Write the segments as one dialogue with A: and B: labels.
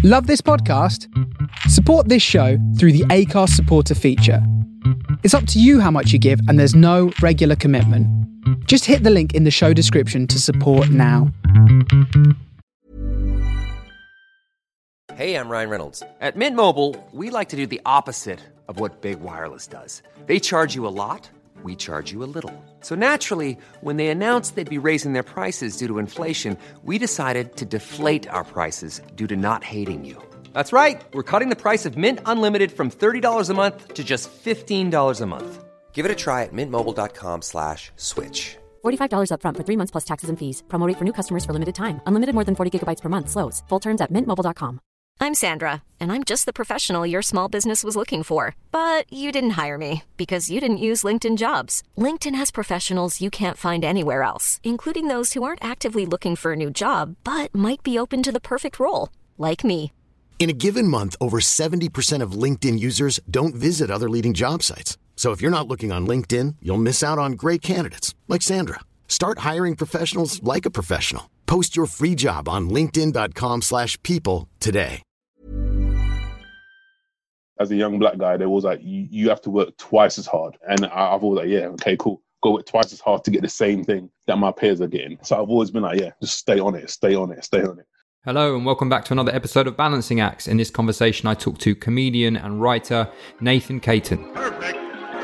A: Love this podcast? Support this show through the Acast supporter feature. It's up to you how much you give, and there's no regular commitment. Just hit the link in the show description to support now.
B: Hey, I'm Ryan Reynolds. At Mint Mobile, we like to do the opposite of what Big Wireless does. They charge you a lot, we charge you a little. So naturally, when they announced they'd be raising their prices due to inflation, we decided to deflate our prices due to not hating you. That's right. We're cutting the price of Mint Unlimited from $30 a month to just $15 a month. Give it a try at mintmobile.com/switch.
C: $45 up front for 3 months plus taxes and fees. Promo rate for new customers for limited time. Unlimited more than 40 gigabytes per month. Slows full terms at mintmobile.com.
D: I'm Sandra, and I'm just the professional your small business was looking for. But you didn't hire me because you didn't use LinkedIn Jobs. LinkedIn has professionals you can't find anywhere else, including those who aren't actively looking for a new job, but might be open to the perfect role, like me.
E: In a given month, over 70% of LinkedIn users don't visit other leading job sites. So if you're not looking on LinkedIn, you'll miss out on great candidates like Sandra. Start hiring professionals like a professional. Post your free job on linkedin.com/people today.
F: As a young black guy, there was like, you have to work twice as hard. And I've always like, yeah, okay, cool. Go work twice as hard to get the same thing that my peers are getting. So I've always been like, yeah, just stay on it, stay on it, stay on it.
G: Hello and welcome back to another episode of Balancing Acts. In this conversation, I talk to comedian and writer Nathan Caton.
F: Perfect.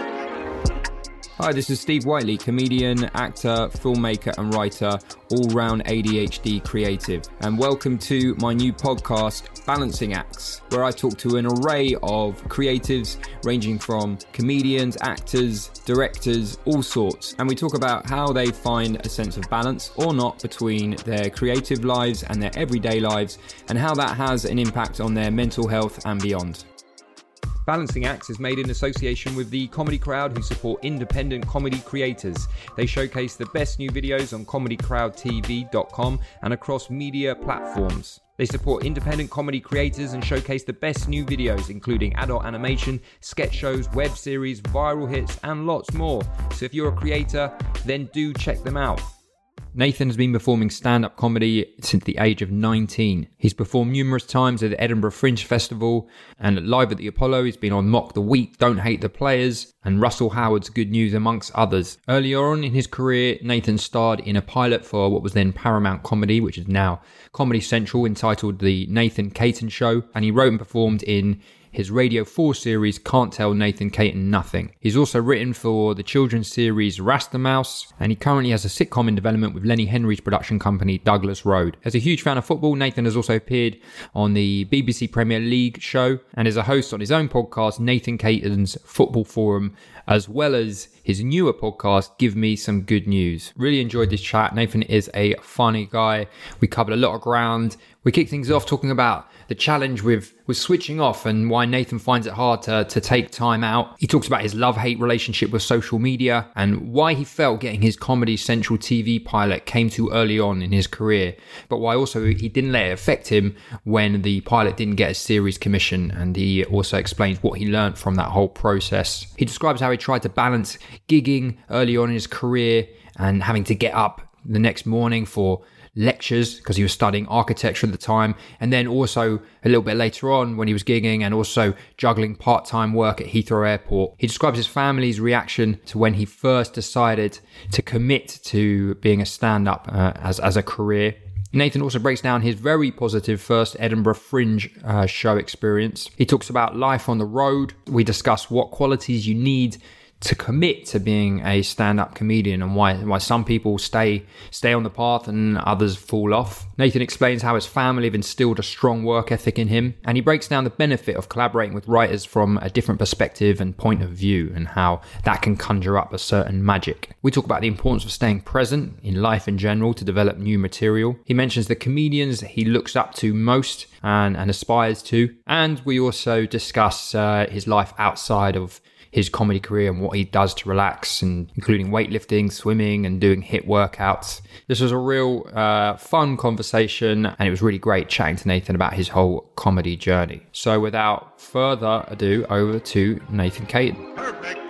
G: Hi, this is Steve Whiteley, comedian, actor, filmmaker and writer, all-round ADHD creative. And welcome to my new podcast, Balancing Acts, where I talk to an array of creatives ranging from comedians, actors, directors, all sorts. And we talk about how they find a sense of balance or not between their creative lives and their everyday lives, and how that has an impact on their mental health and beyond. Balancing Acts is made in association with the Comedy Crowd, who support independent comedy creators. They showcase the best new videos on comedycrowdtv.com and across media platforms. They support independent comedy creators and showcase the best new videos, including adult animation, sketch shows, web series, viral hits, and lots more. So if you're a creator, then do check them out. Nathan has been performing stand-up comedy since the age of 19. He's performed numerous times at the Edinburgh Fringe Festival and live at the Apollo. He's been on Mock the Week, Don't Hate the Players, and Russell Howard's Good News, amongst others. Earlier on in his career, Nathan starred in a pilot for what was then Paramount Comedy, which is now Comedy Central, entitled The Nathan Caton Show, and he wrote and performed in his Radio 4 series Can't Tell Nathan Caton Nothing. He's also written for the children's series Rasta Mouse, and he currently has a sitcom in development with Lenny Henry's production company Douglas Road. As a huge fan of football, Nathan has also appeared on the BBC Premier League show and is a host on his own podcast, Nathan Caton's Football Forum, as well as his newer podcast, Give Me Some Good News. Really enjoyed this chat. Nathan is a funny guy. We covered a lot of ground. We kicked things off talking about the challenge with switching off and why Nathan finds it hard to take time out. He talks about his love-hate relationship with social media and why he felt getting his Comedy Central TV pilot came too early on in his career, but why also he didn't let it affect him when the pilot didn't get a series commission, and he also explains what he learned from that whole process. He describes how he tried to balance gigging early on in his career and having to get up the next morning for lectures because he was studying architecture at the time, and then also a little bit later on when he was gigging and also juggling part-time work at Heathrow Airport. He describes his family's reaction to when he first decided to commit to being a stand-up as a career. Nathan also breaks down his very positive first Edinburgh Fringe show experience. He talks about life on the road. We discuss what qualities you need to commit to being a stand-up comedian and why some people stay on the path and others fall off. Nathan explains how his family have instilled a strong work ethic in him, and he breaks down the benefit of collaborating with writers from a different perspective and point of view and how that can conjure up a certain magic. We talk about the importance of staying present in life in general to develop new material. He mentions the comedians he looks up to most and aspires to, and we also discuss his life outside of his comedy career and what he does to relax, and including weightlifting, swimming and doing HIIT workouts. This was a real fun conversation, and it was really great chatting to Nathan about his whole comedy journey. So without further ado, over to Nathan Caton.
F: Perfect.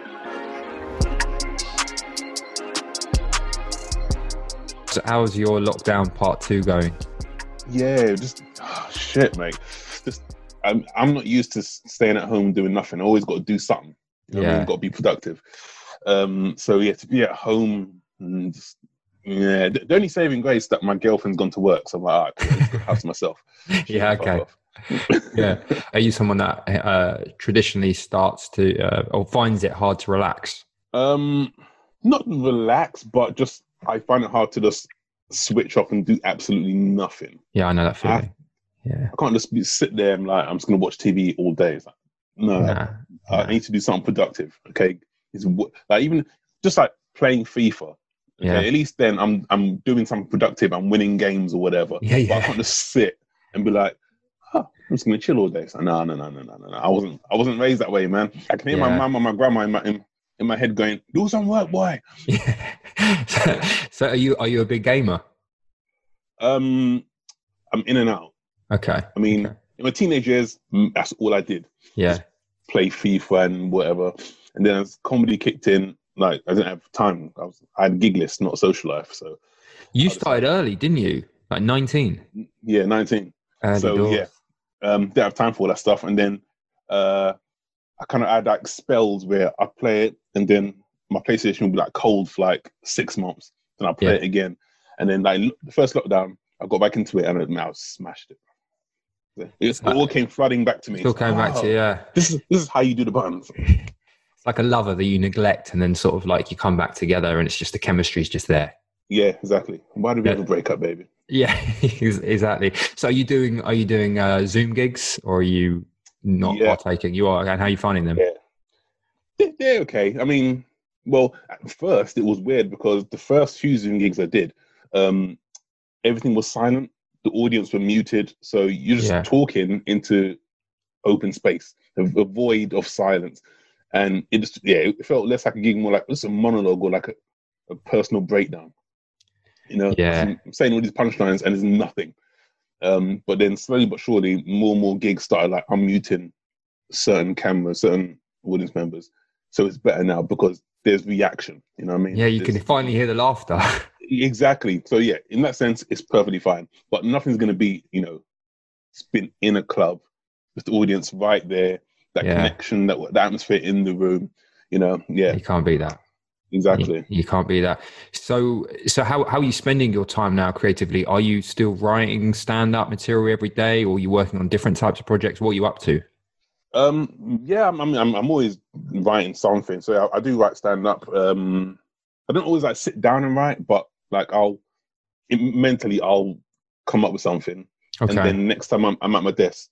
G: So how's your lockdown part 2 going?
F: Yeah, just shit, mate. Just I'm not used to staying at home doing nothing. I always got to do something. You know what I mean? Got to be productive. So yeah, to be at home and just, yeah, the only saving grace that my girlfriend's gone to work, so I'm like, all right, cool, I'll just go house myself.
G: Yeah, okay. Yeah. Are you someone that traditionally starts to or finds it hard to relax?
F: Not relax, but just I find it hard to just switch off and do absolutely nothing.
G: Yeah, I know that feeling.
F: I can't just sit there and like I'm just going to watch TV all day. It's like, no, I need to do something productive. Okay, it's like even just like playing FIFA. Okay, at least then I'm doing something productive. I'm winning games or whatever. But I can't just sit and be like, I'm just going to chill all day. So no. I wasn't raised that way, man. I can hear my mum and my grandma in my head going, do some work, boy.
G: So are you a big gamer?
F: I'm in and out.
G: Okay.
F: I mean, in my teenage years, that's all I did.
G: Yeah.
F: Just play FIFA and whatever. And then as comedy kicked in, like I didn't have time. I had gig list, not a social life. So
G: you started early, didn't you? Like 19?
F: Yeah, 19.
G: Early
F: so
G: doors.
F: didn't have time for all that stuff. And then I kind of had like spells where I play it and then my PlayStation would be like cold for like 6 months. Then I play it again. And then like the first lockdown, I got back into it and I smashed it. It all came flooding back to me.
G: Still came back to you, yeah.
F: This is how you do the buttons.
G: It's like a lover that you neglect and then sort of like you come back together and it's just the chemistry's just there.
F: Yeah, exactly. Why did we ever break up, baby?
G: Yeah, exactly. So are you doing Zoom gigs or are you not partaking? You are, and how are you finding them?
F: Yeah. They're okay. I mean, well, at first it was weird because the first few Zoom gigs I did, everything was silent. The audience were muted. So you're just talking into open space, a void of silence. And it just, it felt less like a gig, more like just a monologue or like a personal breakdown. You know, I'm saying all these punchlines and there's nothing. But then slowly but surely, more and more gigs started like unmuting certain cameras, certain audience members. So it's better now because there's reaction. You know what I mean?
G: Yeah, you can finally hear the laughter.
F: Exactly. So yeah, in that sense, it's perfectly fine. But nothing's going to be, spin in a club with the audience right there, that connection, that atmosphere in the room. You can't beat that. Exactly.
G: You can't beat that. So how are you spending your time now creatively? Are you still writing stand-up material every day, or are you working on different types of projects? What are you up to?
F: I'm always writing something. So I do write stand-up. I don't always like sit down and write, but like I'll come up with something. Okay. And then next time I'm at my desk,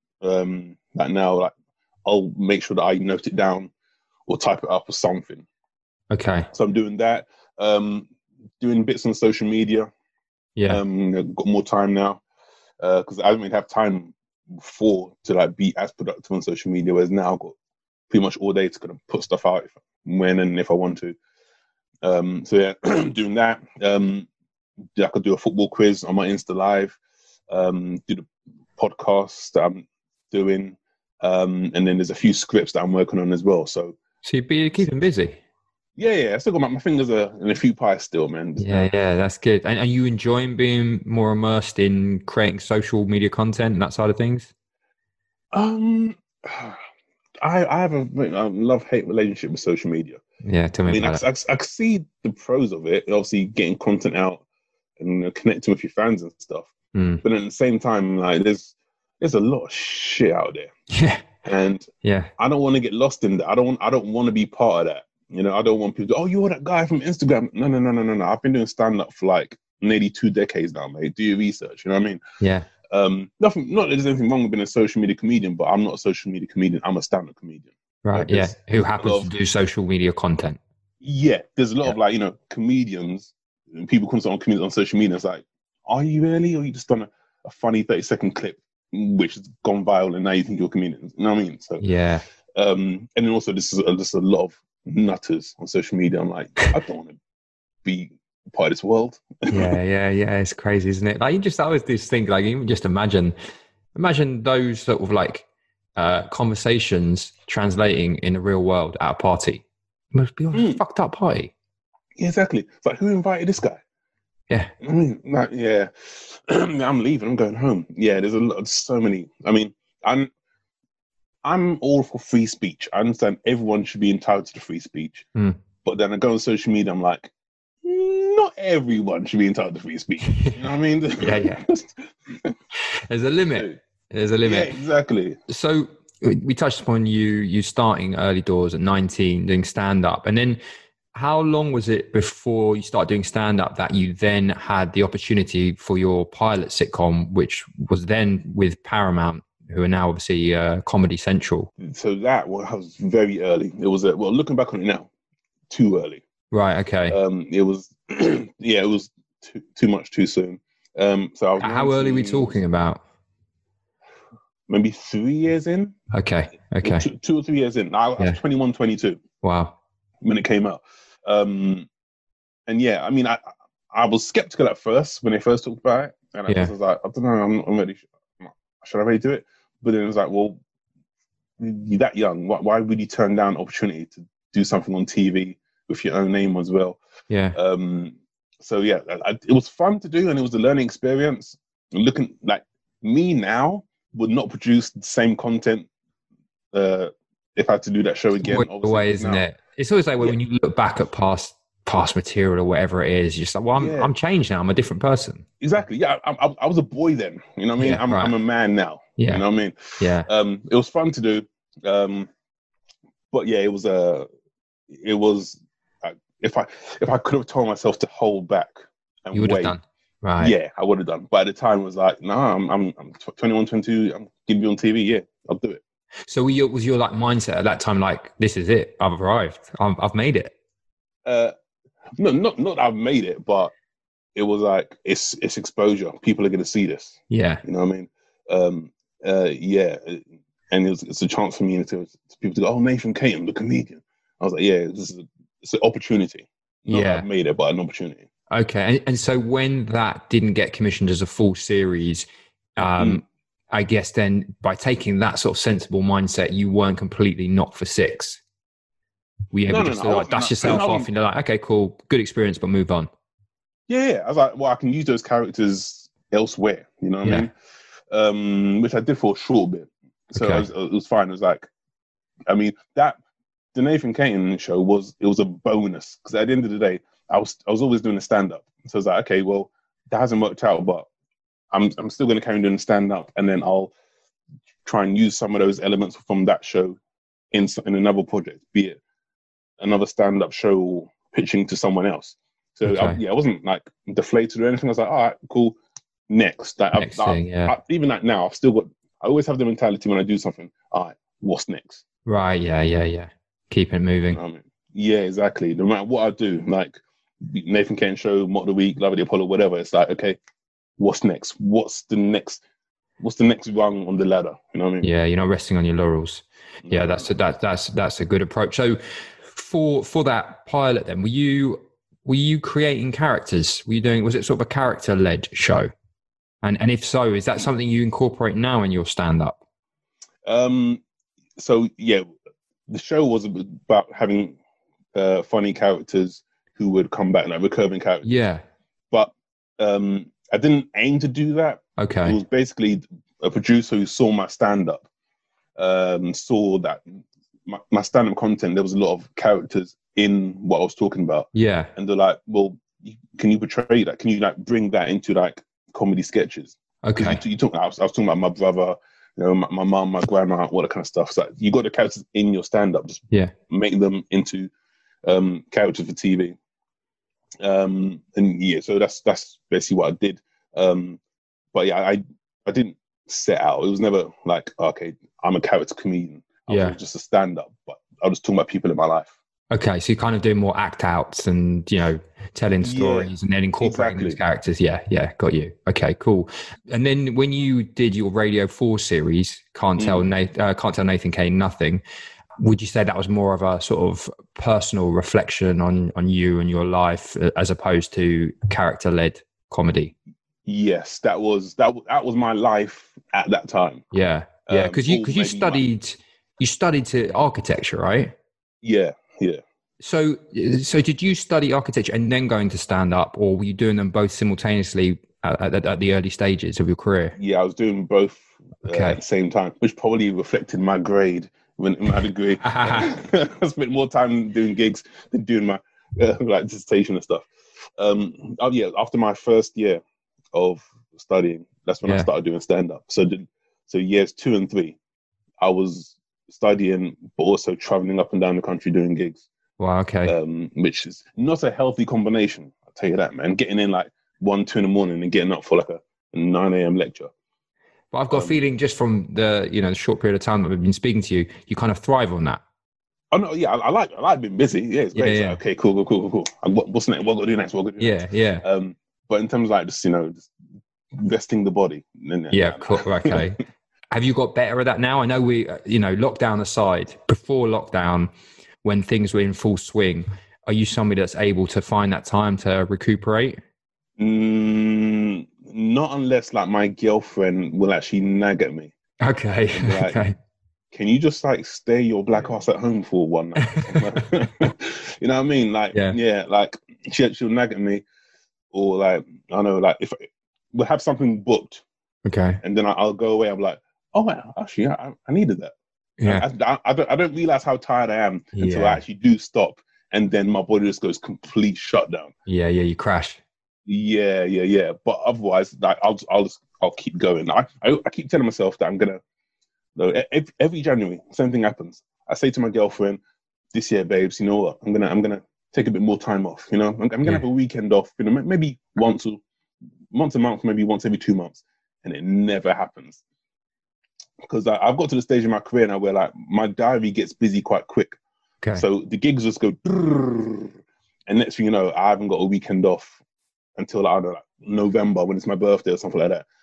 F: I'll make sure that I note it down or type it up or something.
G: Okay.
F: So I'm doing that. Doing bits on social media. Yeah. Got more time now because I didn't really have time before to like be as productive on social media, whereas now I've got pretty much all day to kind of put stuff out when and if I want to. Doing that. I could do a football quiz on my Insta Live. Do the podcast that I'm doing. And then there's a few scripts that I'm working on as well. So
G: you're keeping busy.
F: Yeah. I still got my fingers in a few pies still, man.
G: Yeah, that's good. And are you enjoying being more immersed in creating social media content and that side of things?
F: I have a love-hate relationship with social media.
G: Yeah, tell me about it.
F: I see the pros of it, obviously getting content out and connecting with your fans and stuff. But at the same time, like there's a lot of shit out there.
G: Yeah.
F: And I don't want to get lost in that. I don't want to be part of that. I don't want people to, you're that guy from Instagram. No. I've been doing stand-up for like nearly 2 decades now, mate. Do your research, you know what I mean?
G: Yeah.
F: Not that there's anything wrong with being a social media comedian, but I'm not a social media comedian. I'm a stand-up comedian.
G: Right, who happens to do social media content.
F: Yeah, there's a lot of comedians, and people come on comedians on social media. It's like, are you really? Or you just done a funny 30-second clip which has gone viral and now you think you're a comedian? You know what I mean? So
G: yeah.
F: And then also this is just a lot of nutters on social media. I'm like, I don't want to be part of this world.
G: yeah. It's crazy, isn't it? Like I always just think, like, even just imagine those sort of like conversations translating in the real world at a party. It must be a fucked up party.
F: Yeah, exactly. It's like, who invited this guy?
G: Yeah.
F: Yeah. I'm leaving. I'm going home. Yeah, there's so many. I mean, I'm all for free speech. I understand everyone should be entitled to the free speech. But then I go on social media, I'm like, not everyone should be entitled to free speech. You know what I mean?
G: Yeah. There's a limit. There's a limit.
F: Yeah, exactly.
G: So we touched upon you starting early doors at 19, doing stand-up. And then how long was it before you started doing stand-up that you then had the opportunity for your pilot sitcom, which was then with Paramount, who are now obviously Comedy Central?
F: So that was very early. It was, looking back on it now, too early.
G: Right, okay.
F: It was, it was too much too soon. So I was
G: how early are we talking about?
F: Maybe 3 years in.
G: Okay.
F: 2 or 3 years in. I was 21, 22.
G: Wow. When
F: it came out. And yeah, I mean, I was skeptical at first when they first talked about it. And I was like, I don't know, I'm not ready. Should I really do it? But then it was like, well, you're that young. Why would you turn down opportunity to do something on TV with your own name as well?
G: Yeah.
F: So yeah, it was fun to do, and it was a learning experience. Looking like me now would not produce the same content if I had to do that show again.
G: The way, isn't it? It's always like when you look back at past material or whatever it is, you're just like, well, I'm changed now. I'm a different person.
F: Exactly. Yeah, I was a boy then. You know what I mean? I'm a man now.
G: Yeah.
F: You know what I mean?
G: Yeah.
F: It was fun to do, but yeah, it was if I could have told myself to hold back and
G: you would have done. Right.
F: Yeah, I would have done. But at the time, it was like, no, I'm 21, 22. I'm going to be on TV. Yeah, I'll do it.
G: So was your like mindset at that time like, this is it? I've arrived. I've made it.
F: No, not I've made it, but it was like it's exposure. People are going to see this.
G: Yeah.
F: You know what I mean? Yeah, and it's a chance for me to people to go, oh, Nathan Caton, the comedian. I was like, yeah, it's an opportunity. Not that I've made it, but an opportunity.
G: Okay, and so when that didn't get commissioned as a full series, I guess then by taking that sort of sensible mindset, you weren't completely knocked for six. Were you able to dust yourself off and you're like, okay, cool, good experience, but move on?
F: Yeah. I was like, well, I can use those characters elsewhere, you know what I mean? Which I did for a short bit. So it was fine. It was like, I mean, the Nathan Caton show was a bonus because at the end of the day, I was always doing a stand-up. So I was like, okay, well, that hasn't worked out, but I'm still going to carry on doing stand-up, and then I'll try and use some of those elements from that show in another project, be it another stand-up show pitching to someone else. So I wasn't like deflated or anything. I was like, all right, cool, next. Like, even like now, I always have the mentality when I do something, all right, what's next?
G: Right, yeah. Keep it moving.
F: Yeah, exactly. No matter what I do, like Nathan Caton show, Mock the Week, Love of the Apollo, whatever, it's like, okay, what's next? What's the next rung on the ladder? You know what I mean?
G: Yeah, you're not resting on your laurels. Yeah, that's a good approach. So for that pilot then, were you creating characters? Was it sort of a character-led show? And if so, is that something you incorporate now in your stand-up?
F: So yeah, the show was about having funny characters who would come back, like recurring characters.
G: Yeah.
F: But I didn't aim to do that.
G: Okay.
F: It was basically a producer who saw my stand-up, saw that my stand-up content, there was a lot of characters in what I was talking about.
G: Yeah.
F: And they're like, well, can you portray that? Can you like bring that into like comedy sketches?
G: Okay.
F: I was talking about my brother, you know, my mom, my grandma, all that kind of stuff. So you got the characters in your stand-up, just make them into characters for TV. And yeah, so that's basically what I did. But yeah, I didn't set out. It was never like, okay, I'm a character comedian. I was just a stand-up, but I was talking about people in my life.
G: Okay, so you're kind of doing more act outs and, you know, telling stories and then incorporating those characters. Yeah, got you. Okay, cool. And then when you did your Radio 4 series, Can't Tell Nathan Caton Nothing, would you say that was more of a sort of personal reflection on you and your life as opposed to character-led comedy? Yes,
F: that was my life at that time.
G: Yeah, because you studied to architecture, right?
F: Yeah.
G: So did you study architecture and then go into stand-up, or were you doing them both simultaneously at the early stages of your career?
F: Yeah, I was doing both
G: Okay.
F: at the same time, which probably reflected my grade in my degree. I spent more time doing gigs than doing my like dissertation and stuff. After my first year of studying, that's when I started doing stand-up. So years 2 and 3, I was studying, but also traveling up and down the country doing gigs.
G: Wow, okay.
F: Which is not a healthy combination, I'll tell you that, man. Getting in like 1, 2 in the morning and getting up for like a 9 a.m. lecture.
G: But I've got a feeling just from the short period of time that we've been speaking to you, you kind of thrive on that.
F: Oh no, yeah, I like being busy. Yeah, it's great.
G: Yeah.
F: Like, okay, cool. What's next? What got to do next?
G: Yeah.
F: But in terms of like just resting the body.
G: Yeah, cool. Okay. Have you got better at that now? I know we, lockdown aside, before lockdown, when things were in full swing, are you somebody that's able to find that time to recuperate?
F: Not unless like my girlfriend will actually nag at me.
G: Okay.
F: Like,
G: okay.
F: Can you just like stay your black ass at home for one night? You know what I mean? Like, like she'll nag at me, or like, I know, like if we'll have something booked,
G: okay,
F: and then I'll go away. I'm like, oh, wow, actually, I needed that.
G: Yeah.
F: I don't realize how tired I am until I actually do stop, and then my body just goes complete shutdown.
G: Yeah, you crash.
F: Yeah. But otherwise, like I'll keep going. I keep telling myself that I'm gonna. No, every January, same thing happens. I say to my girlfriend, "This year, babes, you know what? I'm gonna take a bit more time off. You know, I'm gonna have a weekend off. You know, maybe once a month, maybe once every 2 months." And it never happens because I've got to the stage in my career now where like my diary gets busy quite quick.
G: Okay.
F: So the gigs just go, and next thing you know, I haven't got a weekend off until I don't know, like November when it's my birthday or something like that.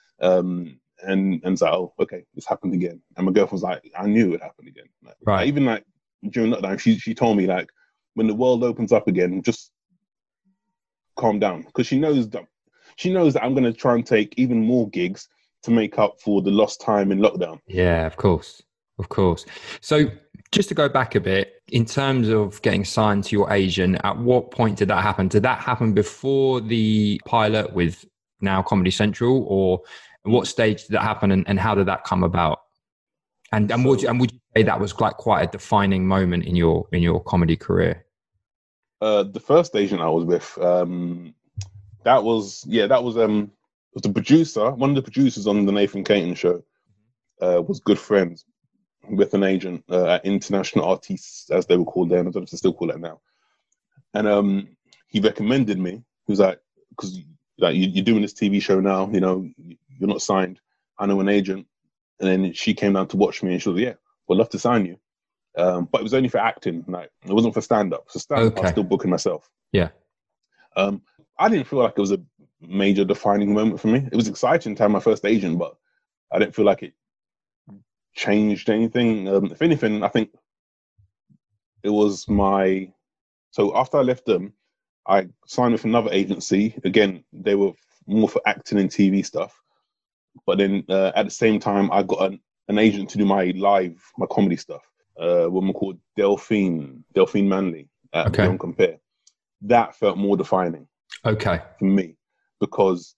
F: And so, oh, okay, this happened again. And my girlfriend's like, I knew it would happen again. Like,
G: right.
F: Even like during lockdown, she told me like, when the world opens up again, just calm down, because she knows that I'm going to try and take even more gigs to make up for the lost time in lockdown.
G: Yeah, of course. So just to go back a bit, in terms of getting signed to your agent, at what point did that happen? Did that happen before the pilot with now Comedy Central, or at what stage did that happen, and how did that come about? And would you say that was like quite a defining moment in your comedy career?
F: The first agent I was with, that was the producer. One of the producers on the Nathan Caton show was good friends with an agent at International Artists, as they were called then. I don't know if they still call it now. And he recommended me. He was like, because like you're doing this TV show now, you know, you're not signed. I know an agent. And then she came down to watch me, and she was like, yeah, we'd love to sign you. But it was only for acting. Like, it wasn't for stand-up. So stand-up, I was still booking myself.
G: Yeah.
F: I didn't feel like it was a major defining moment for me. It was exciting to have my first agent, but I didn't feel like it changed anything. If anything, I think it was so after I left them, I signed with another agency. Again, they were more for acting and TV stuff. But then at the same time, I got an agent to do my comedy stuff. A woman called Delphine Manley at Beyond Compare. That felt more defining. Okay. For me, because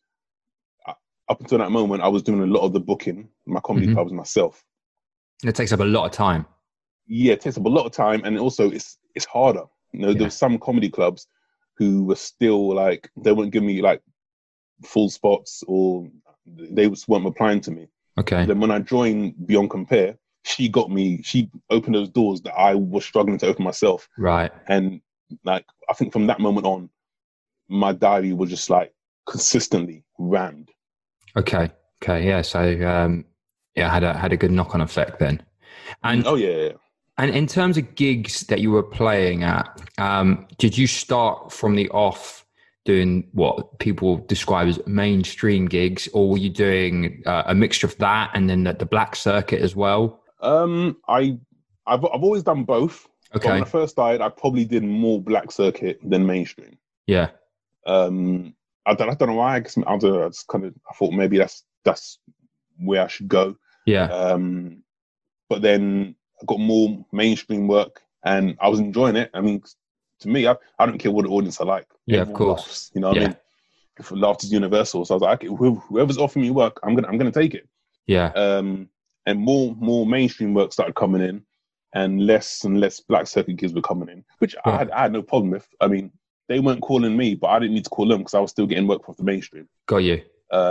F: up until that moment, I was doing a lot of the booking, my comedy clubs myself.
G: It takes up a lot of time.
F: Yeah, it takes up a lot of time, and also it's harder. You know, there were some comedy clubs who were still like, they wouldn't give me like full spots, or they just weren't replying to me. Okay. Then when I joined Beyond Compare, she opened those doors that I was struggling to open myself. Right. And like, I think from that moment on, my diary was just like consistently rammed. Okay. Yeah. So, had a good knock-on effect then. And And in terms of gigs that you were playing at, did you start from the off doing what people describe as mainstream gigs, or were you doing a mixture of that and then the black circuit as well? I've always done both. Okay. But when I first started, I probably did more black circuit than mainstream. Yeah. I don't know why. I thought maybe that's where I should go. Yeah. But then I got more mainstream work, and I was enjoying it. I mean, to me, I don't care what the audience are like.
G: Yeah,
F: Everyone
G: of course.
F: laughs, you know what I mean? If laughter's universal, so I was like, okay, whoever's offering me work, I'm gonna take it.
G: Yeah.
F: And more mainstream work started coming in, and less Black Circuit gigs were coming in, which I had no problem with. I mean, they weren't calling me, but I didn't need to call them because I was still getting work from the mainstream.
G: Got you.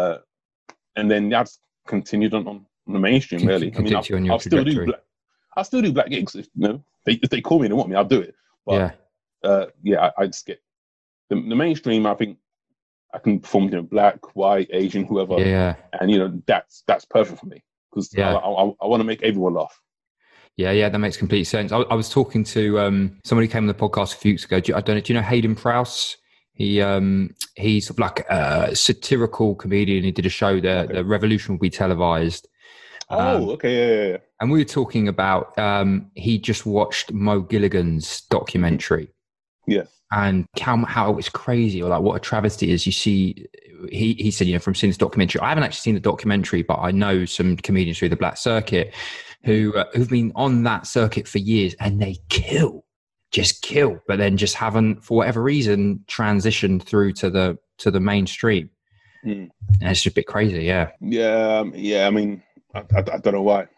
F: And then that's continued on the mainstream, really. I mean, I'll still do black gigs. If they call me and they want me, I'll do it. But I just get the mainstream. I think I can perform, black, white, Asian, whoever.
G: Yeah.
F: And that's perfect for me because I want to make everyone laugh.
G: Yeah, that makes complete sense. I was talking to somebody who came on the podcast a few weeks ago. Do you know Hayden Prowse? He's sort of like a satirical comedian. He did a show, The Revolution Will Be Televised.
F: Okay. Yeah.
G: And we were talking about, he just watched Mo Gilligan's documentary.
F: Yes.
G: And how it's crazy, or like what a travesty is. You see, he said, from seeing this documentary, I haven't actually seen the documentary, but I know some comedians through the Black Circuit who've been on that circuit for years, and they just kill, but then just haven't, for whatever reason, transitioned through to the mainstream. And it's just a bit crazy. Yeah. I mean, I don't know why,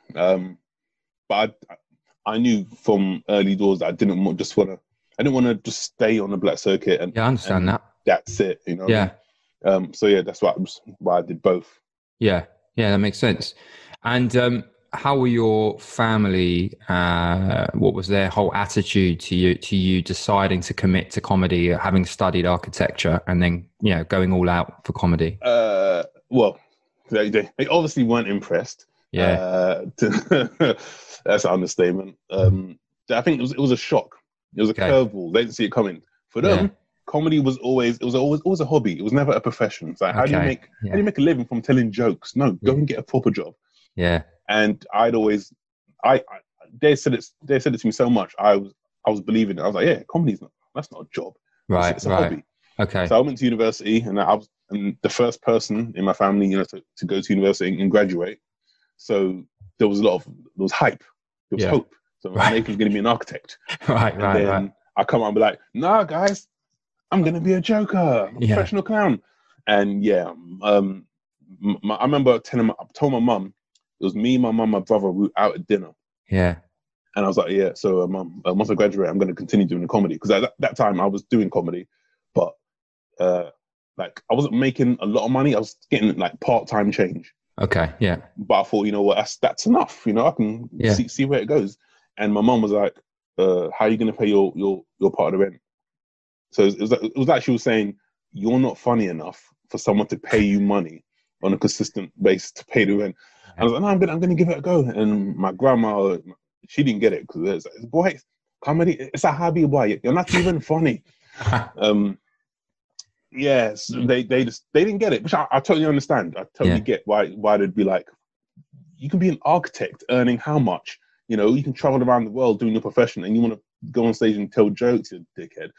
G: but I knew from early doors that I didn't want to just stay on the Black Circuit and I understand that.
F: That's it,
G: Yeah.
F: That's why I did both.
G: Yeah, that makes sense. And how were your family? What was their whole attitude to you deciding to commit to comedy, having studied architecture, and then going all out for comedy?
F: Well, they obviously weren't impressed.
G: Yeah,
F: that's an understatement. I think it was a shock. It was a curveball. They didn't see it coming. For them, comedy was always a hobby. It was never a profession. It's like, how do you make a living from telling jokes? No, go and get a proper job.
G: Yeah. And
F: I'd always, they said it to me so much. I was believing it. I was like, yeah, that's not a job.
G: Right.
F: It's a hobby.
G: Okay.
F: So I went to university, and I was the first person in my family, to go to university and graduate. So there was hype. There was hope. So Nathan's going to be an architect.
G: Right.
F: I come out and be like, nah, guys, I'm going to be a joker, a professional clown. And I remember I told my mum, it was me, my mum, my brother, we were out at dinner.
G: Yeah.
F: And I was like, yeah, so mum, once I graduate, I'm going to continue doing the comedy. Because at that time, I was doing comedy, but I wasn't making a lot of money. I was getting part-time change.
G: Okay, yeah.
F: But I thought, that's enough. I can see where it goes. And my mum was like, how are you going to pay your part of the rent? So it was like she was saying, you're not funny enough for someone to pay you money on a consistent basis to pay the rent. And I was like, no, I'm going to give it a go. And my grandma, she didn't get it because boy, comedy, it's a hobby, boy. You're not even funny. Yes, they didn't get it, which I totally understand. I totally get why they'd be like, you can be an architect earning how much? You can travel around the world doing your profession, and you want to go on stage and tell jokes, you dickhead.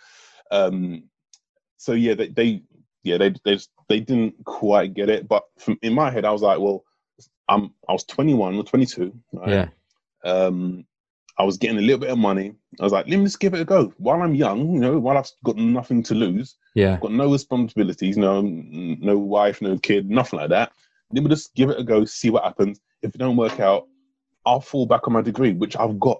F: They didn't quite get it. But in my head, I was like, well, I was 21 or 22, right? Yeah. I was getting a little bit of money. I was like, let me just give it a go. While I'm young, while I've got nothing to lose, got no responsibilities, no wife, no kid, nothing like that. Let me just give it a go, see what happens. If it don't work out, I'll fall back on my degree, which I've got,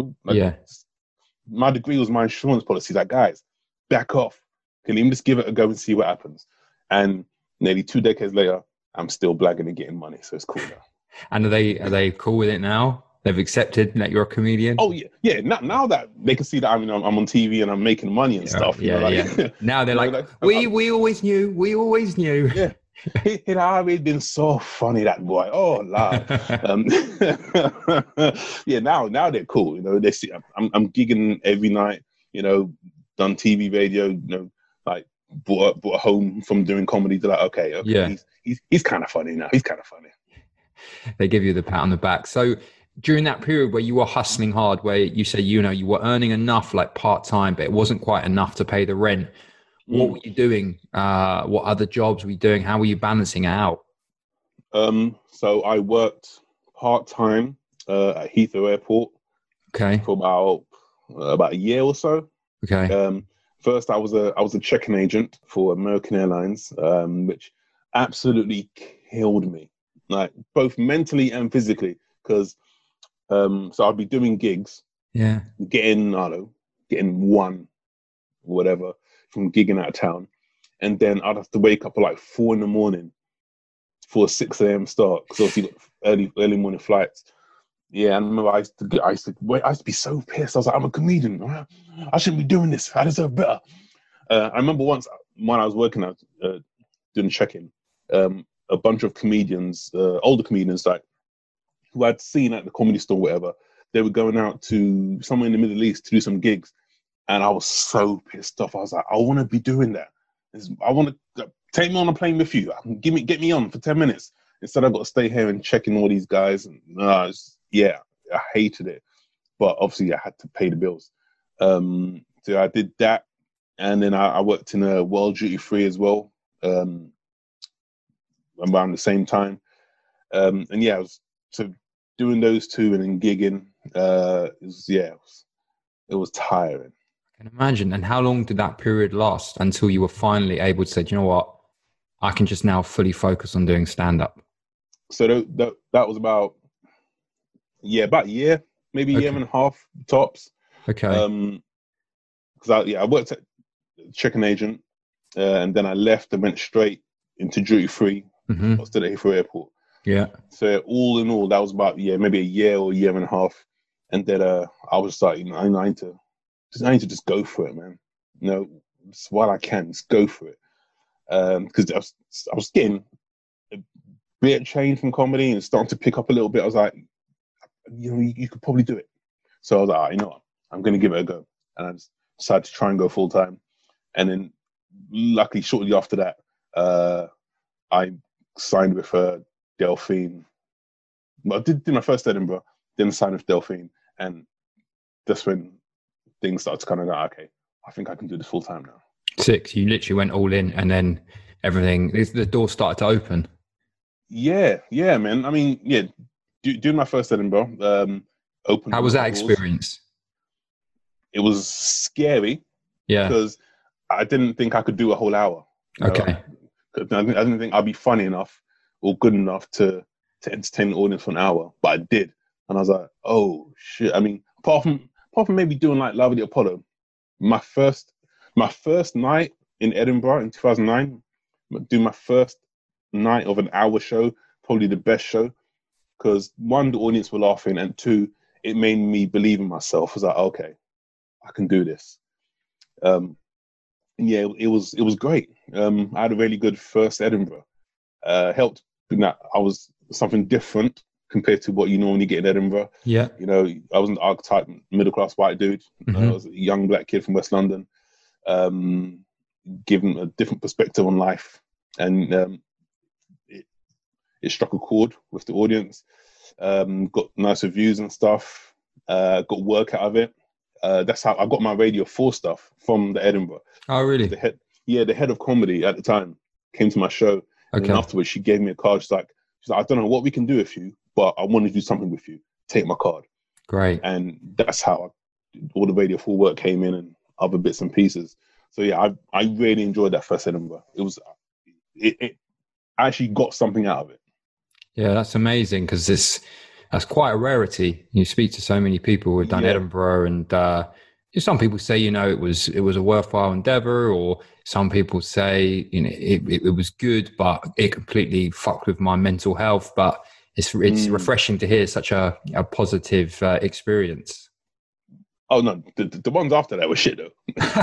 F: My degree was my insurance policy. Like, guys, back off. Can you just give it a go and see what happens? And nearly 2 decades later, I'm still blagging and getting money, so it's cool now. And
G: are they cool with it now? They've accepted that you're a comedian?
F: Oh, yeah. Now that they can see that I'm on TV and I'm making money and stuff.
G: Now they're like, we always knew.
F: Yeah. He'd always been so funny, that boy. Oh, Lord. Now they're cool. They see I'm gigging every night, done TV, radio, brought home from doing comedy. They're like, okay, he's kind of funny now. He's kind of funny.
G: They give you the pat on the back. So during that period where you were hustling hard, where you say, you were earning enough part-time, but it wasn't quite enough to pay the rent. What were you doing? What other jobs were you doing? How were you balancing it out?
F: So I worked part-time at Heathrow Airport.
G: Okay.
F: For about a year or so.
G: Okay.
F: First, I was a check-in agent for American Airlines, which absolutely killed me, like both mentally and physically. Because so I'd be doing gigs, getting one, whatever, from gigging out of town, and then I'd have to wake up at like 4 a.m. for a 6 a.m. start because obviously you got early morning flights. Yeah, I remember I used to be so pissed. I was like, I'm a comedian. I shouldn't be doing this. I deserve better. I remember once when I was working out doing check-in, a bunch of comedians, older comedians, like who I'd seen at the Comedy Store, whatever, they were going out to somewhere in the Middle East to do some gigs, and I was so pissed off. I was like, I want to be doing that. I want to take me on a plane with you. Get me on for 10 minutes. Instead, I've got to stay here and check in all these guys. And I hated it. But obviously, I had to pay the bills. So I did that. And then I worked in a World Duty Free as well around the same time. I was doing those two and then gigging. It was tiring.
G: I can imagine. And how long did that period last until you were finally able to say, do you know what? I can just now fully focus on doing stand-up.
F: So that was about a year, maybe a year and a half tops.
G: Okay.
F: Because I worked at check-in agent, and then I left and went straight into duty free. I was still at Heathrow Airport. Yeah. So all in all, that was about maybe a year or a year and a half, and then I was like, I need to just go for it, man. Just while I can, just go for it. Because I was getting a bit of change from comedy and starting to pick up a little bit. I was like, you could probably do it. So I was like, you know what, I'm going to give it a go. And I just decided to try and go full time. And then luckily, shortly after that, I signed with Delphine. Well, I did my first Edinburgh, then signed with Delphine. And that's when things started to kind of go, okay, I think I can do this full time now.
G: Sick. You literally went all in, and then the door started to open.
F: Yeah, man. I mean, doing my first Edinburgh, open.
G: How was that experience?
F: It was scary.
G: Yeah,
F: because I didn't think I could do a whole hour.
G: Okay.
F: I didn't think I'd be funny enough or good enough to entertain the audience for an hour, but I did, and I was like, oh shit. I mean, apart from maybe doing like Live at the Apollo, my first night in Edinburgh in 2009, doing my first night of an hour show, probably the best show, because one, the audience were laughing, and two, it made me believe in myself. I was like, okay, I can do this. It was great. I had a really good first Edinburgh. Helped that I was something different compared to what you normally get in Edinburgh. Yeah. I was an archetype middle-class white dude. I was a young black kid from West London, given a different perspective on life. And it struck a chord with the audience. Got nice reviews and stuff. Got work out of it. That's how I got my Radio 4 stuff from the Edinburgh.
G: Oh, really?
F: The head of comedy at the time came to my show. Okay. And afterwards, she gave me a card. She's like, I don't know what we can do with you, but I want to do something with you. Take my card.
G: Great.
F: And that's how all the Radio 4 work came in and other bits and pieces. So yeah, I really enjoyed that first Edinburgh. It I actually got something out of it.
G: Yeah, that's amazing, because that's quite a rarity. You speak to so many people who've done Edinburgh, and some people say, it was a worthwhile endeavor, or some people say, it was good, but it completely fucked with my mental health. But it's refreshing to hear such a positive experience.
F: Oh no, the ones after that were shit though.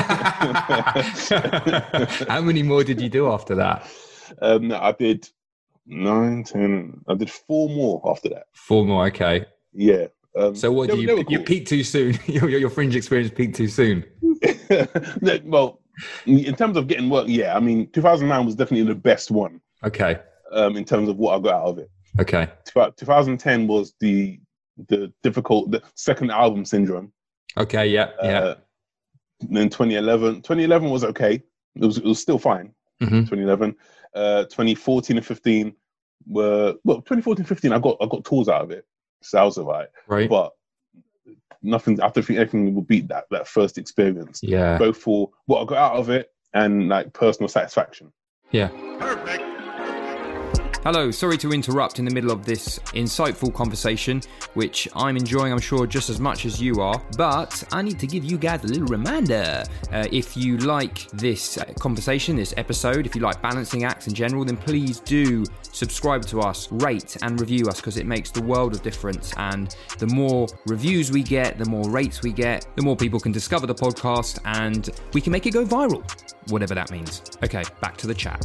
G: How many more did you do after that?
F: I did 9, 10. I did 4 more after that.
G: 4 more, okay.
F: Yeah.
G: So what you peaked too soon? your fringe experience peaked too soon.
F: Well, in terms of getting work, yeah. I mean, 2009 was definitely the best one.
G: Okay.
F: In terms of what I got out of it.
G: Okay.
F: 2010 was the difficult second album syndrome.
G: Okay. Yeah.
F: Then 2011 was okay. It was still fine. 2011. 2014 and 15 were 2014 and 15. I got tours out of it, so that was alright.
G: Right.
F: But nothing. I don't think anything will beat that first experience.
G: Yeah.
F: Both for what I got out of it and like personal satisfaction.
G: Yeah. Perfect. Hello, sorry to interrupt in the middle of this insightful conversation, which I'm enjoying, I'm sure, just as much as you are. But I need to give you guys a little reminder. If you like this conversation, this episode, if you like balancing acts in general, then please do subscribe to us, rate and review us, because it makes the world of difference. And the more reviews we get, the more rates we get, the more people can discover the podcast, and we can make it go viral, whatever that means. Okay, back to the chat.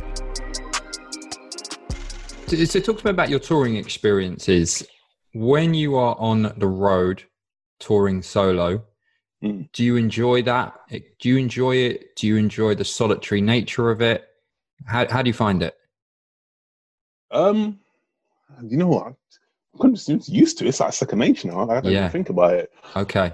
G: So talk to me about your touring experiences. When you are on the road touring solo, do you enjoy that? Do you enjoy it? Do you enjoy the solitary nature of it? How do you find it?
F: You know what? I'm kind of used to it. It's like second nature now. I don't even think about it.
G: Okay.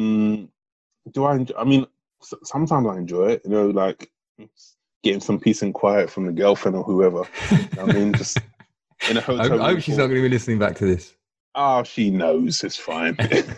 F: Do I enjoy, I mean, sometimes I enjoy it, you know, like getting some peace and quiet from the girlfriend or whoever. I mean, just in a hotel.
G: I hope she's not going to be listening back to this.
F: Oh, she knows. It's fine.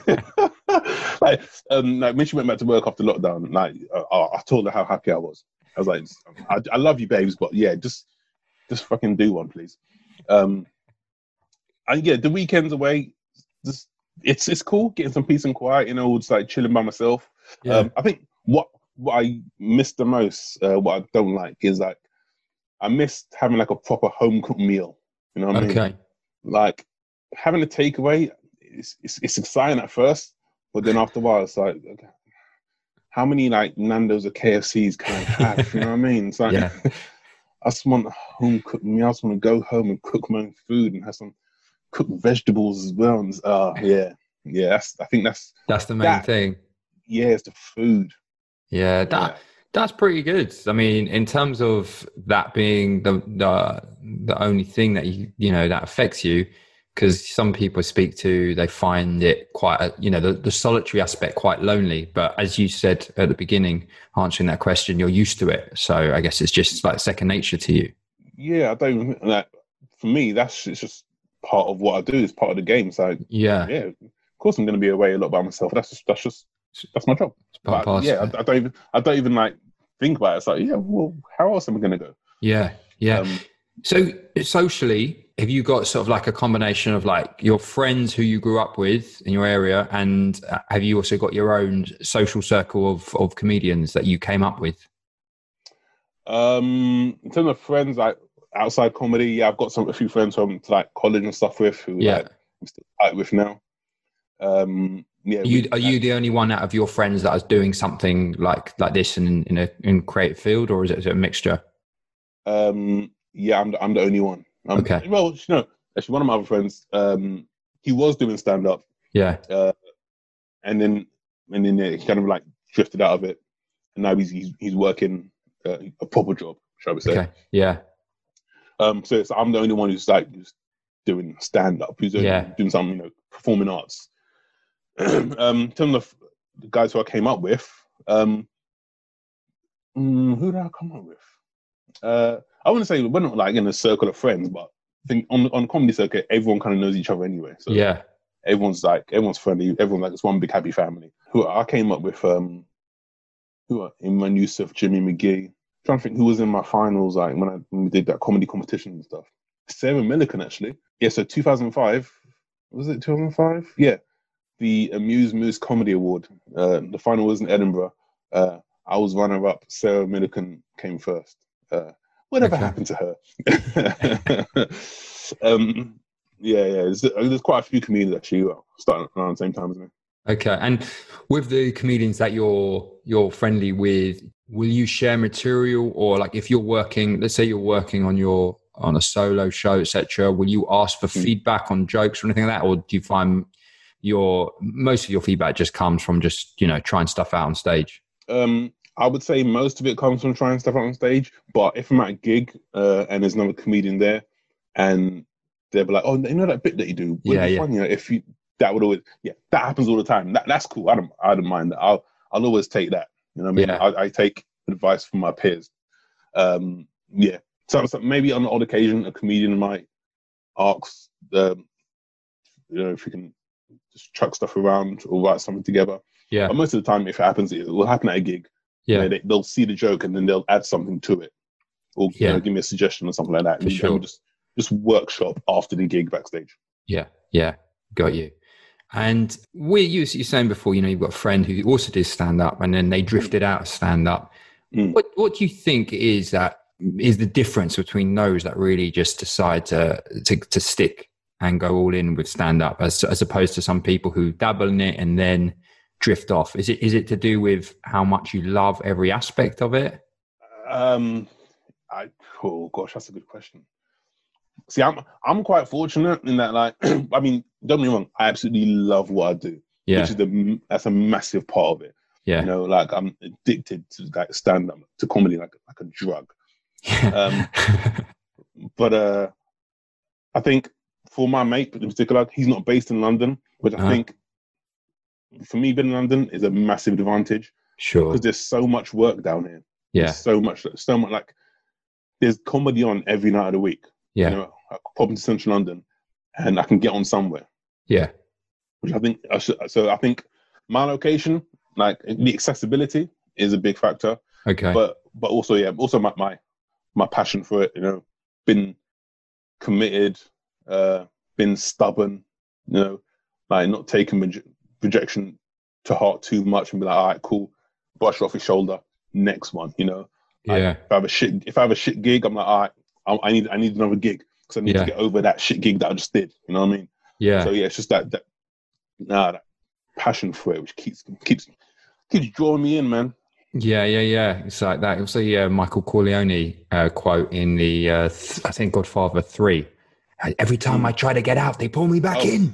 F: like when she went back to work after lockdown, like I told her how happy I was. I was like, I love you, babes, but yeah, just fucking do one, please. And yeah, the weekends away, just it's cool getting some peace and quiet. You know, just like chilling by myself. Yeah. I think what I miss the most, what I don't like, is like I missed having like a proper home cooked meal. You know what I mean?
G: Okay.
F: Like having a takeaway, it's exciting at first, but then after a while, it's like, okay, how many like Nando's or KFCs can I have? You know what I mean? It's like, I just want a home cooked meal. I just want to go home and cook my own food and have some cooked vegetables as well. And, I think that's
G: the main thing.
F: Yeah, it's the food.
G: Yeah, that's pretty good. I mean, in terms of that being the only thing that you know that affects you, because some people I speak to, they find it quite the solitary aspect quite lonely. But as you said at the beginning, answering that question, you're used to it. So I guess it's just like second nature to you. Yeah,
F: I don't even like. For me, it's just part of what I do. It's part of the game. So yeah. Of course, I'm going to be away a lot by myself. That's my job. But, I don't even like think about it. It's like, well, how else am I going to go?
G: Yeah. So socially, have you got sort of like a combination of like your friends who you grew up with in your area, and have you also got your own social circle of comedians that you came up with?
F: In terms of friends, like outside comedy, I've got a few friends from like college and stuff with who I'm still tight with now. Are
G: you the only one out of your friends that is doing something like this in creative field, or is it a mixture?
F: I'm the only one.
G: Okay.
F: Well, actually, one of my other friends, he was doing stand up.
G: Yeah.
F: And then he kind of like drifted out of it, and now he's working a proper job, shall we say?
G: Okay. Yeah.
F: So I'm the only one who's doing stand up, who's doing some performing arts. In terms of the guys who I came up with, who did I come up with? I wouldn't say we're not like in a circle of friends, but I think on the comedy circuit, everyone kind of knows each other anyway. So everyone's friendly. Everyone's like it's one big happy family. Who I came up with, Imran Yusuf, Jimmy McGee. I'm trying to think who was in my finals, like when we did that comedy competition and stuff. Sarah Millican, actually. Yeah, so 2005. Was it 2005? Yeah. The Amuse Moose Comedy Award. The final was in Edinburgh. I was runner-up. Sarah Millican came first. Whatever happened to her? There's quite a few comedians actually starting around the same time as me.
G: Okay, and with the comedians that you're friendly with, will you share material, or like if you're working, let's say you're working on a solo show, etc., will you ask for feedback on jokes or anything like that, or do you find most of your feedback just comes from just trying stuff out on stage?
F: I would say most of it comes from trying stuff out on stage, but if I'm at a gig and there's another comedian there and they'll be like, oh, that bit that you do, funny, if you, that would always, that happens all the time. That's cool. I don't mind that. I'll always take that. You know what I mean? I take advice from my peers. So maybe on the odd occasion, a comedian might ask, if you can just chuck stuff around or write something together.
G: Yeah.
F: But most of the time, if it happens, it will happen at a gig.
G: Yeah.
F: They'll see the joke and then they'll add something to it, or give me a suggestion or something like that.
G: For sure.
F: And just workshop after the gig backstage.
G: Yeah. Yeah. Got you. And you're saying before, you've got a friend who also did stand up and then they drifted out of stand up. What do you think is the difference between those that really just decide to stick and go all in with stand up as opposed to some people who dabble in it and then drift off? Is it to do with how much you love every aspect of it?
F: Oh gosh, that's a good question. See, I'm quite fortunate in that, like, I mean, don't get me wrong, I absolutely love what I do.
G: Yeah.
F: That's a massive part of it.
G: Yeah.
F: Like I'm addicted to like stand up, to comedy, like a drug. But I think for my mate in particular, he's not based in London, which I think for me being in London is a massive advantage.
G: Sure.
F: Because there's so much work down here.
G: Yeah.
F: There's so much, like there's comedy on every night of the week.
G: Yeah.
F: I could pop into central London and I can get on somewhere.
G: Yeah.
F: Which I think, I think my location, like the accessibility is a big factor.
G: Okay.
F: But also, also my passion for it, been committed, been stubborn, like not taking rejection to heart too much and be like, all right, cool, brush it off your shoulder, next one, Like,
G: yeah.
F: If I have a shit gig, I'm like, all right, I need another gig because I need to get over that shit gig that I just did. You know what I mean?
G: Yeah.
F: So it's just that passion for it which keeps drawing me in, man.
G: Yeah. It's like that. It was a Michael Corleone quote in the I think Godfather 3. Every time I try to get out, they pull me back in.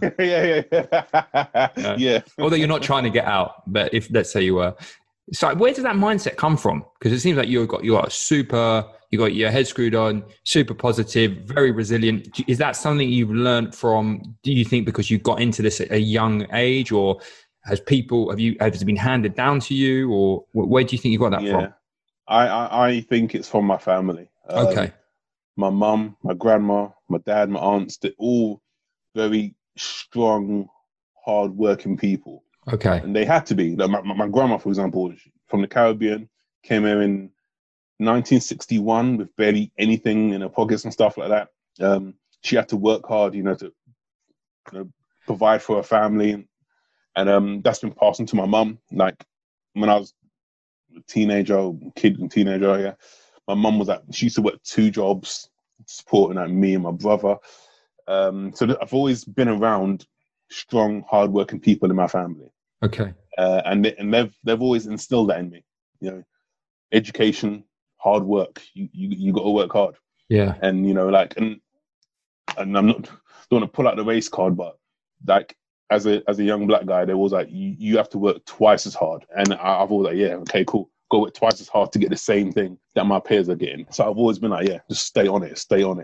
F: Yeah.
G: Although you're not trying to get out, but if let's say you were. So where does that mindset come from? Because it seems like you got your head screwed on, super positive, very resilient. Is that something you've learned from? Do you think because you got into this at a young age, or has it been handed down to you, or where do you think you got that from?
F: I think it's from my family.
G: Okay.
F: My mum, my grandma, my dad, my aunts, they're all very strong, hard-working people.
G: Okay.
F: And they had to be. Like my grandma, for example, from the Caribbean, came here in 1961 with barely anything in her pockets and stuff like that. She had to work hard, to provide for her family. And that's been passed on to my mum. Like when I was a teenager, my mum was she used to work 2 jobs, supporting me and my brother. So I've always been around strong, hardworking people in my family.
G: Okay.
F: And they've always instilled that in me. Education, hard work. You got to work hard.
G: Yeah. And
F: and I'm not don't want to pull out the race card, but like as a young black guy, there was like you have to work twice as hard, and I've always like, yeah, okay, cool, go work twice as hard to get the same thing that my peers are getting. So I've always been like, yeah, just stay on it.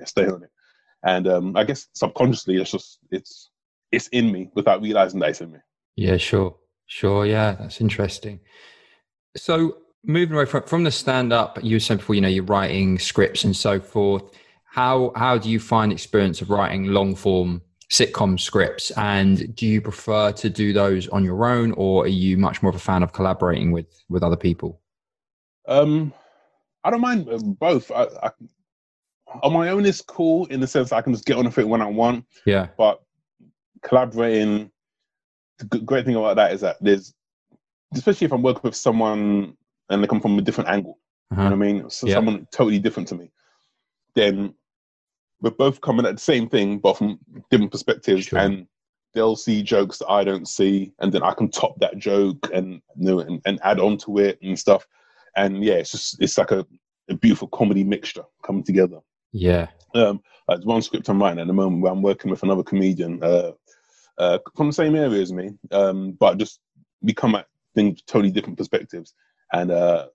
F: And I guess subconsciously, it's in me without realizing that it's in me.
G: Yeah, sure. Yeah, that's interesting. So moving away from the stand-up, you said before, you're writing scripts and so forth. How do you find the experience of writing long-form sitcom scripts? And do you prefer to do those on your own, or are you much more of a fan of collaborating with other people?
F: I don't mind both. I on my own is cool in the sense I can just get on with it when I want.
G: Yeah.
F: But collaborating, the great thing about that is that there's, especially if I'm working with someone and they come from a different angle, you know what I mean? So someone totally different to me, then we're both coming at the same thing, but from different perspectives. Sure. And they'll see jokes that I don't see, and then I can top that joke and and add on to it and stuff. And yeah, it's like a beautiful comedy mixture coming together.
G: Yeah.
F: There's one script I'm writing at the moment where I'm working with another comedian from the same area as me, but just we come at things totally different perspectives. And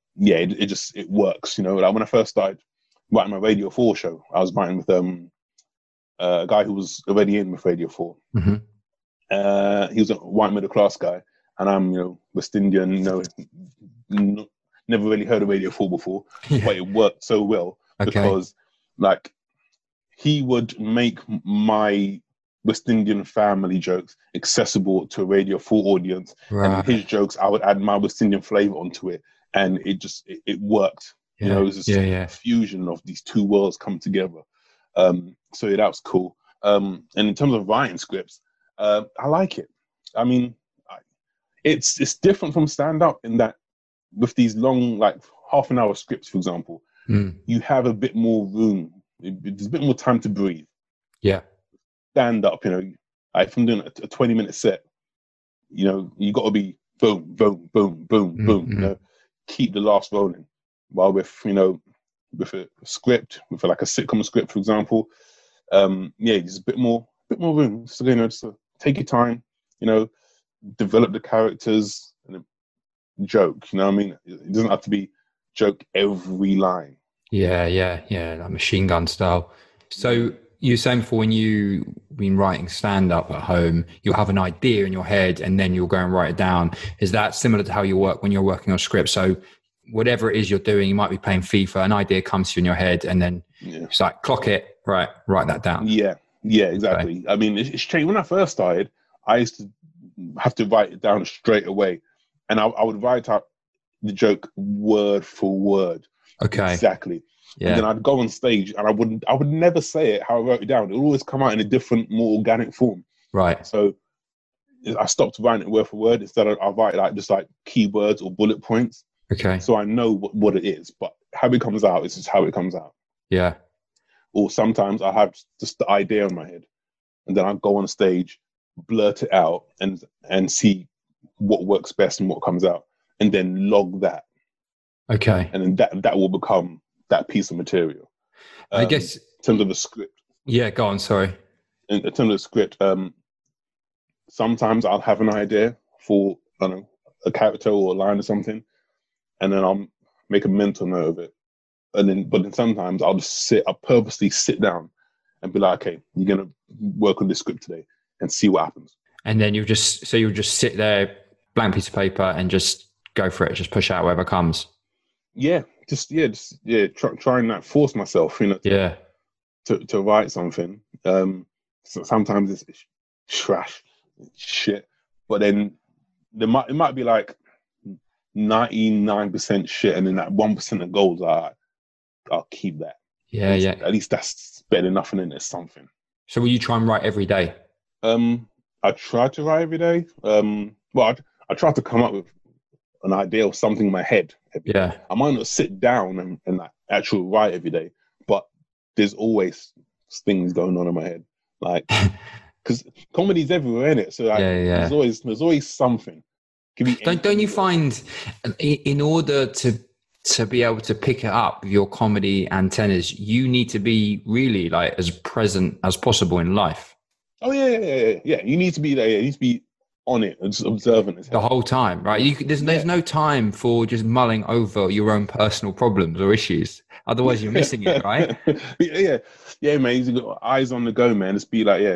F: it works, Like when I first started writing my Radio 4 show, I was writing with a guy who was already in with Radio 4. Mm-hmm. He was a white middle class guy, and I'm, West Indian, never really heard of Radio 4 before, but it worked so well because, like, he would make my West Indian family jokes accessible to a Radio 4 audience.
G: Right.
F: And his jokes, I would add my West Indian flavor onto it. And it worked.
G: Yeah.
F: You know, it was this fusion of these two worlds come together. So yeah, that was cool. And in terms of writing scripts, I like it. I mean, it's different from stand-up in that with these long, like half an hour scripts, for example, you have a bit more room. There's a bit more time to breathe.
G: Yeah.
F: Stand up, you know, if I'm doing a 20-minute set, you know, you got to be boom, boom, boom, boom, boom, you know, keep the laughs rolling. While with, you know, with a script, with like a sitcom script, for example, there's a bit more room. So, you know, just take your time, you know, develop the characters and joke, you know what I mean? It doesn't have to be joke every line.
G: Yeah, like machine gun style. So you're saying before, when you've been writing stand-up at home, you'll have an idea in your head and then you'll go and write it down. Is that similar to how you work when you're working on script? So whatever it is you're doing, you might be playing FIFA, an idea comes to you in your head and then it's like, clock it, right, write that down.
F: Yeah, exactly. Okay. I mean, it's changed. When I first started, I used to have to write it down straight away. And I would write out the joke word for word.
G: Okay.
F: Exactly.
G: Yeah.
F: And then I'd go on stage and I would never say it how I wrote it down. It would always come out in a different, more organic form.
G: Right.
F: So I stopped writing it word for word. Instead, I write like just like keywords or bullet points.
G: Okay.
F: So I know what it is, but how it comes out is just how it comes out.
G: Yeah.
F: Or sometimes I have just the idea in my head, and then I go on stage, blurt it out, and see what works best and what comes out, and then log that.
G: Okay.
F: And then that will become that piece of material.
G: I guess
F: in terms of the script.
G: Yeah, go on. Sorry.
F: In terms of the script, sometimes I'll have an idea for, I don't know, a character or a line or something, and then I'll make a mental note of it. But then sometimes I'll purposely sit down and be like, okay, you're gonna work on this script today and see what happens. And then
G: you'll just sit there, blank piece of paper, and just go for it. Just push out whatever comes. Try and like force myself, you know, to write something. So sometimes it's trash, shit, but then it might be like 99% shit, and then that 1% of gold, I'll keep that. At least that's better than nothing, and there's something. So will you try and write every day? I try to write every day. I try to come up with an idea of something in my head. I might not sit down and like actually write every day, but there's always things going on in my head, like because comedy's everywhere, innit? So there's always something. Don't you find, in order to be able to pick it up with your comedy antennas, you need to be really like as present as possible in life? Oh yeah. You need to be there. You need to be on it and just observant the whole time, right? There's no time for just mulling over your own personal problems or issues. Otherwise, you're missing it, right? Yeah, man. You got eyes on the go, man. Just be like,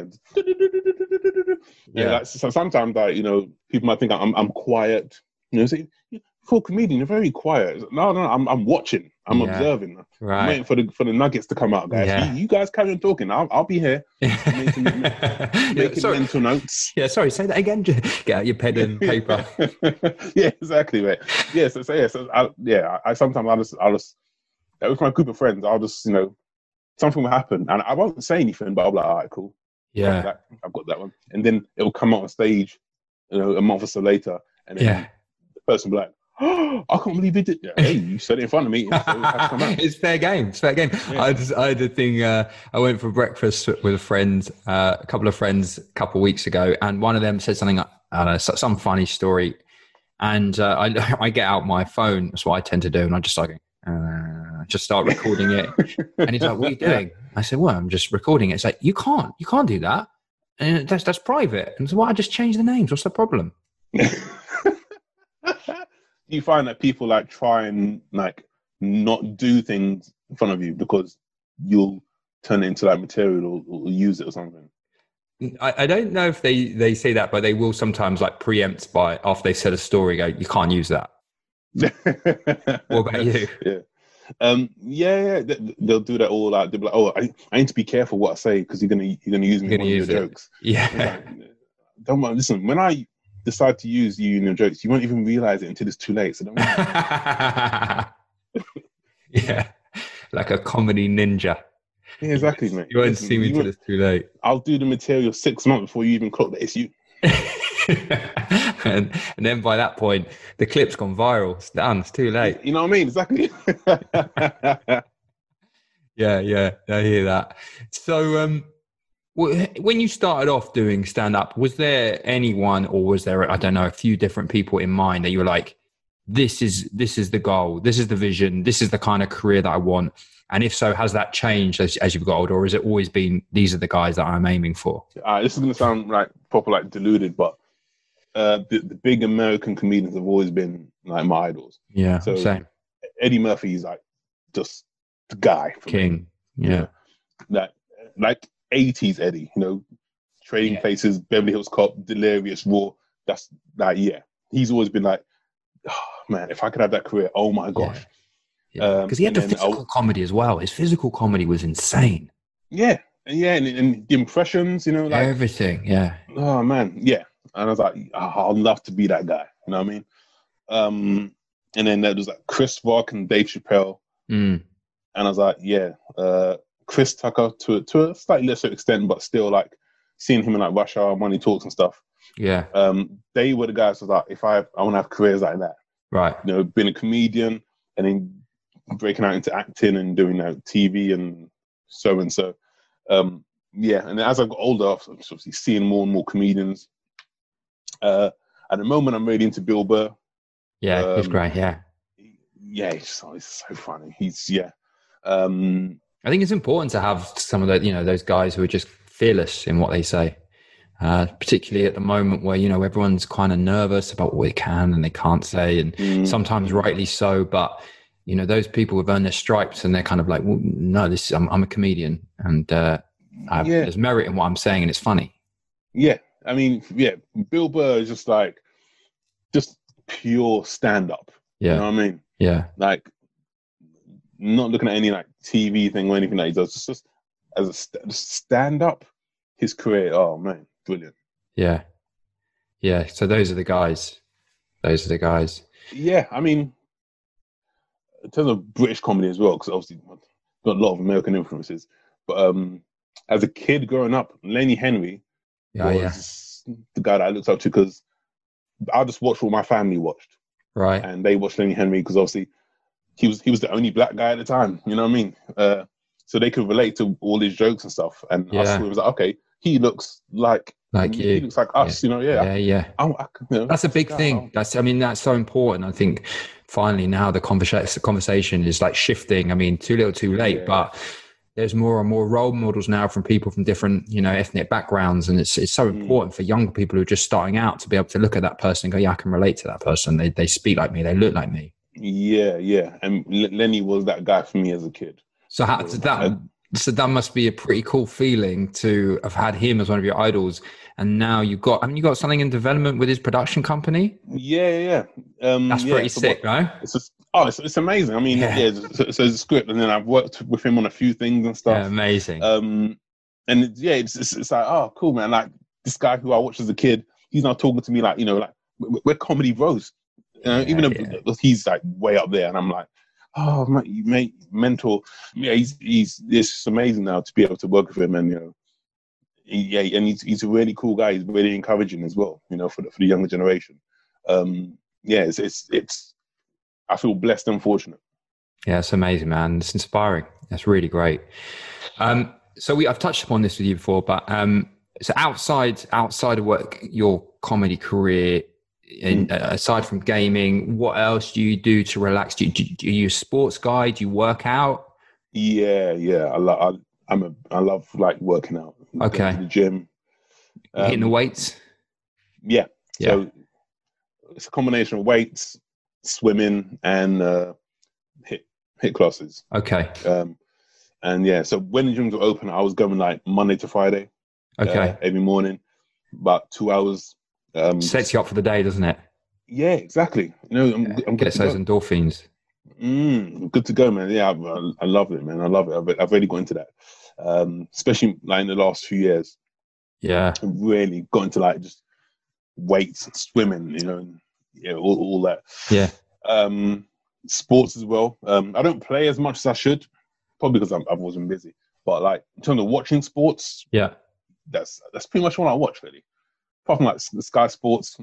G: like, so sometimes, like, you know, people might think I'm quiet. You know, say, for a comedian, you're very quiet. No, I'm watching. I'm observing. Right. I'm waiting for the nuggets to come out, guys. Yeah. You guys carry on talking. I'll be here making mental notes. Yeah, sorry. Say that again. Get out your pen and paper. Yeah, exactly, mate. Yeah, I sometimes I'll just with my group of friends, I'll just, you know, something will happen and I won't say anything, but I'll be like, all right, cool. Yeah, I've got that one, and then it will come out on stage, you know, a month or so later, and then the person will be like, oh, I can't believe it did. Hey, you said it in front of me. So it has to come out. It's fair game. Yeah. I had a thing. I went for breakfast with a friend, a couple of friends, a couple of weeks ago, and one of them said something. I don't know, some funny story, and I get out my phone. That's what I tend to do, and I just like just start recording it. And he's like, "What are you doing?" I said, "Well, I'm just recording it." It's like, you can't do that, and that's private. And so, I just changed the names. What's the problem? Do you find that people like try and like not do things in front of you because you'll turn it into like material or use it or something? I don't know if they say that, but they will sometimes like preempt by after they said a story, go, you can't use that. What about you?
F: They'll do that all. Like they'll be like, "Oh, I need to be careful what I say because you're gonna use me in one of your jokes."
G: Yeah.
F: Like, don't mind. Listen, when I decide to use you in your jokes, you won't even realize it until it's too late. So don't.
G: Yeah, like a comedy ninja.
F: Yeah, exactly, mate.
G: You won't see me until it's too late.
F: I'll do the material 6 months before you even clock that it's you.
G: and then by that point, the clip's gone viral. It's done. It's too late.
F: You know what I mean? Exactly.
G: Yeah, I hear that. So, when you started off doing stand-up, was there anyone, or was there, I don't know, a few different people in mind that you were like, this is the goal, this is the vision, this is the kind of career that I want? And if so, has that changed as you've got older, or has it always been, these are the guys that I'm aiming for?
F: This is going to sound like proper, like deluded, but the big American comedians have always been like my idols.
G: Yeah,
F: so
G: same.
F: Eddie Murphy's like just the guy. For
G: King.
F: Me.
G: Yeah.
F: Like 80s Eddie, Trading Places, Beverly Hills Cop, Delirious, Raw. That's like, he's always been like, oh man, if I could have that career, oh my gosh.
G: Because he had the physical comedy as well. His physical comedy was insane.
F: Yeah, and the impressions, like
G: everything. Yeah.
F: Oh man, yeah. And I was like, I'd love to be that guy. You know what I mean? And then there was like Chris Rock and Dave Chappelle. And I was like, Chris Tucker to a slightly lesser extent, but still like seeing him in like Rush Hour, Money Talks and stuff.
G: Yeah.
F: They were the guys who was like, if I want to have careers like that.
G: Right.
F: Being a comedian and then breaking out into acting and doing TV and so. And as I got older, I was obviously seeing more and more comedians. At the moment, I'm really into Bill Burr.
G: Yeah, he's great. Yeah.
F: Yeah, he's so funny.
G: I think it's important to have some of the, those guys who are just fearless in what they say, particularly at the moment where, everyone's kind of nervous about what they can and they can't say, and sometimes rightly so. But, those people have earned their stripes and they're kind of like, well, no, I'm a comedian and there's merit in what I'm saying and it's funny.
F: Yeah. I mean, Bill Burr is just pure stand-up.
G: Yeah.
F: You know what I mean?
G: Yeah.
F: Like, not looking at any like TV thing or anything that he does. Just as a stand-up, his career, oh man, brilliant.
G: Yeah. Yeah. So those are the guys.
F: Yeah. I mean, in terms of British comedy as well, because obviously got a lot of American influences. But as a kid growing up, Lenny Henry was the guy that I looked up to because I just watched what my family watched.
G: Right.
F: And they watched Lenny Henry because obviously he was the only black guy at the time. You know what I mean? So they could relate to all his jokes and stuff. And us, it was like, okay, he looks like you. He looks like us.
G: Yeah. That's a big thing. That's so important. I think finally now the conversation is like shifting. I mean, too little, too late, but there's more and more role models now from people from different, ethnic backgrounds. And it's so important for younger people who are just starting out to be able to look at that person and go, yeah, I can relate to that person. They speak like me. They look like me. Yeah. And Lenny was that guy for me as a kid. So that must be a pretty cool feeling to have had him as one of your idols. And now you got something in development with his production company?
F: Yeah.
G: That's pretty sick, right?
F: It's amazing. I mean, so it's a script, and then I've worked with him on a few things and stuff.
G: Yeah, amazing.
F: And it's like, oh, cool, man. Like this guy who I watched as a kid, he's now talking to me like, we're comedy bros. Even though he's like way up there, and I'm like, oh, mate, mentor. Yeah, he's it's amazing now to be able to work with him, and and he's a really cool guy. He's really encouraging as well, for the younger generation. It's I feel blessed and fortunate.
G: Yeah, it's amazing, man. It's inspiring. That's really great. So I've touched upon this with you before, but so outside of work, your comedy career, aside from gaming, what else do you do to relax? Do you a sports guy? Do you work out?
F: Yeah. I love like working out.
G: Okay.
F: Going to the gym.
G: Hitting the weights?
F: Yeah. So it's a combination of weights, swimming, and hit classes.
G: Okay.
F: So when the gyms were open, I was going like Monday to Friday.
G: Okay.
F: Every morning, about 2 hours.
G: Sets you up for the day, doesn't it?
F: Yeah, exactly. I'm
G: gets those endorphins.
F: Good to go, man. Yeah, I love it, man. I love it. I've really got into that, especially like in the last few years.
G: Yeah,
F: I've really got into like just weights, swimming, and all that.
G: Yeah.
F: Sports as well. I don't play as much as I should, probably because I've always been busy. But like in terms of watching sports,
G: Yeah.
F: that's pretty much what I watch really. Apart from like Sky Sports,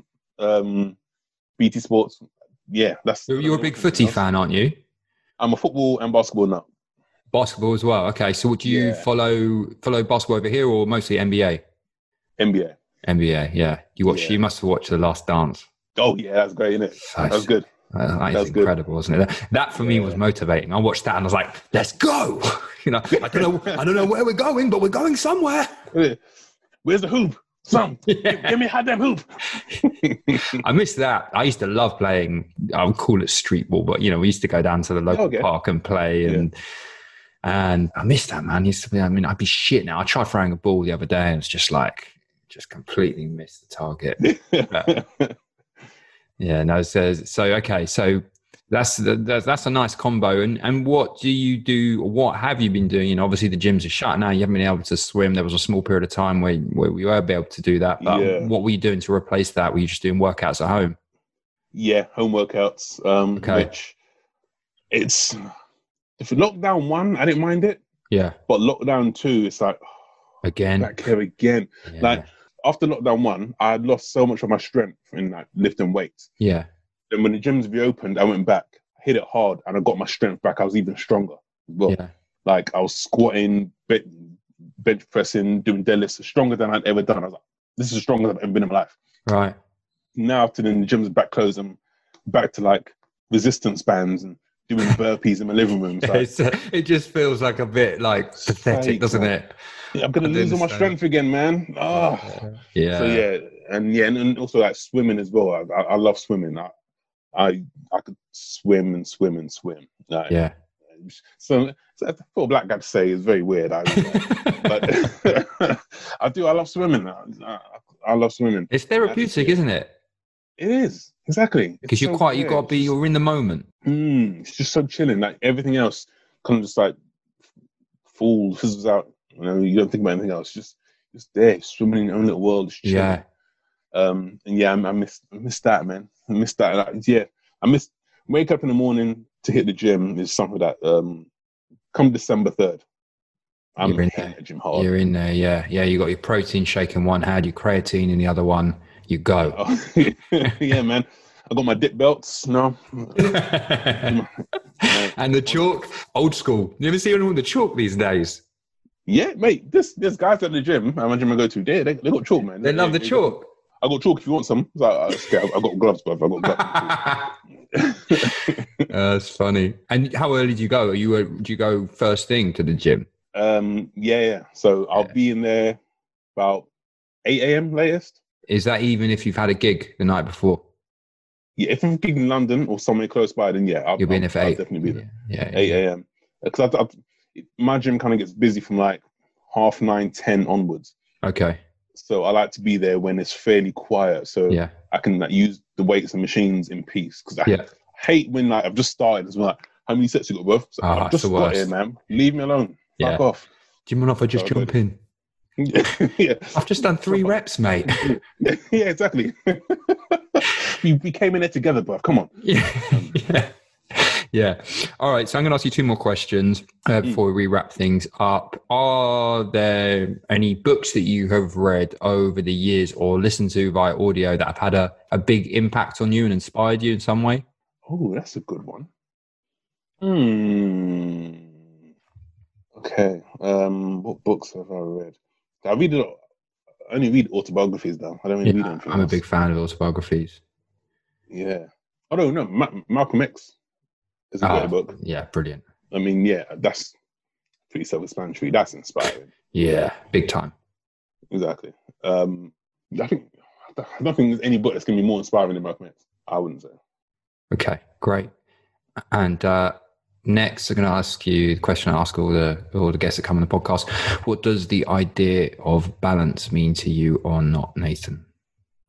F: BT Sports. Yeah, that's.
G: You're a big footy fan, aren't you?
F: I'm a football and basketball nut.
G: Basketball as well. Okay, so do you follow basketball over here or mostly NBA?
F: NBA.
G: NBA, yeah. You must have watched The Last Dance.
F: Oh yeah, that's great, isn't it? That was good.
G: That's incredible, wasn't it? That for me was motivating. I watched that and I was like, "Let's go!" I don't know where we're going, but we're going somewhere.
F: Where's the hoop? Give me a damn hoop.
G: I miss that. I used to love playing. I would call it street ball, but we used to go down to the local park and play, and I miss that, man. I'd be shit now. I tried throwing a ball the other day, and it's just completely missed the target. Yeah, no. So that's a nice combo. And what do you do? What have you been doing? Obviously the gyms are shut now. You haven't been able to swim. There was a small period of time where we were able to do that. But what were you doing to replace that? Were you just doing workouts at home?
F: Yeah, home workouts. Which it's if lockdown 1, I didn't mind it.
G: Yeah,
F: but lockdown 2, it's like back here again.
G: Yeah.
F: Like after lockdown 1, I had lost so much of my strength in like lifting weights.
G: Yeah.
F: Then when the gyms reopened, I went back, hit it hard, and I got my strength back. I was even stronger as well. Yeah. Like I was squatting, bench pressing, doing deadlifts stronger than I'd ever done. I was like, this is the strongest I've ever been in my life.
G: Right.
F: Now after the gyms are back closed, I'm back to like resistance bands and doing burpees in my living room.
G: It just feels like a bit like pathetic, doesn't it?
F: Yeah, I'm gonna lose all my strength again, man. Oh.
G: Yeah.
F: So and also like swimming as well. I love swimming. I could swim and swim and swim. Like,
G: yeah.
F: So for a black guy to say is very weird. But I love swimming. I love swimming.
G: It's therapeutic, isn't it?
F: It is, exactly.
G: Because you're in the moment.
F: It's just so chilling. Like everything else kind of just like fizzles out. You don't think about anything else. Just there, swimming in your own little world. Just chilling. Yeah. I miss that, man. I miss that. I miss wake up in the morning to hit the gym is something that come December 3rd. I'm in the gym hard.
G: You're in there, yeah. You got your protein shake in one hand, your creatine in the other one. You go.
F: Yeah, man. I got my dip belts. No.
G: And the chalk, old school. You ever see anyone with the chalk these days?
F: Yeah, mate. There's guys at the gym. I imagine I go to. They got chalk, man.
G: They love the chalk.
F: I got chalk if you want some. I got gloves, but I got gloves.
G: That's funny. And how early do you go? Do you go first thing to the gym?
F: Yeah. So I'll be in there about 8 a.m. latest.
G: Is that even if you've had a gig the night before?
F: Yeah, if I'm gigging in London or somewhere close by, then I'll be in there for 8. I'll definitely be there.
G: Yeah.
F: 8 a.m. Because my gym kind of gets busy from like 9:30, 10 onwards.
G: Okay.
F: So I like to be there when it's fairly quiet, so I can like use the weights and machines in peace. Because I hate when like I've just started. It's like, how many sets you got, bro? So I've just got here, man. Leave me alone. Fuck off.
G: Do you mind if I just jump in?
F: Yeah.
G: I've just done 3 reps, mate.
F: Yeah, exactly. we came in there together, bro. Come on.
G: Yeah. All right. So I'm going to ask you 2 more questions before we wrap things up. Are there any books that you have read over the years or listened to via audio that have had a big impact on you and inspired you in some way?
F: Oh, that's a good one. Okay. What books have I read? I only read autobiographies now. I don't really read anything
G: I'm
F: else.
G: a big fan of autobiographies.
F: Yeah. I don't know. Malcolm X is a great book.
G: Yeah, brilliant.
F: I mean, that's pretty self-explanatory. That's inspiring.
G: Yeah, big time.
F: Exactly. I don't think there's any book that's going to be more inspiring than Malcolm X. I wouldn't say.
G: Okay, great. And next, I'm going to ask you the question I ask all the guests that come on the podcast. What does the idea of balance mean to you or not, Nathan?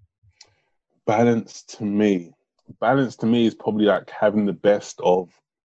F: Balance to me is probably like having the best of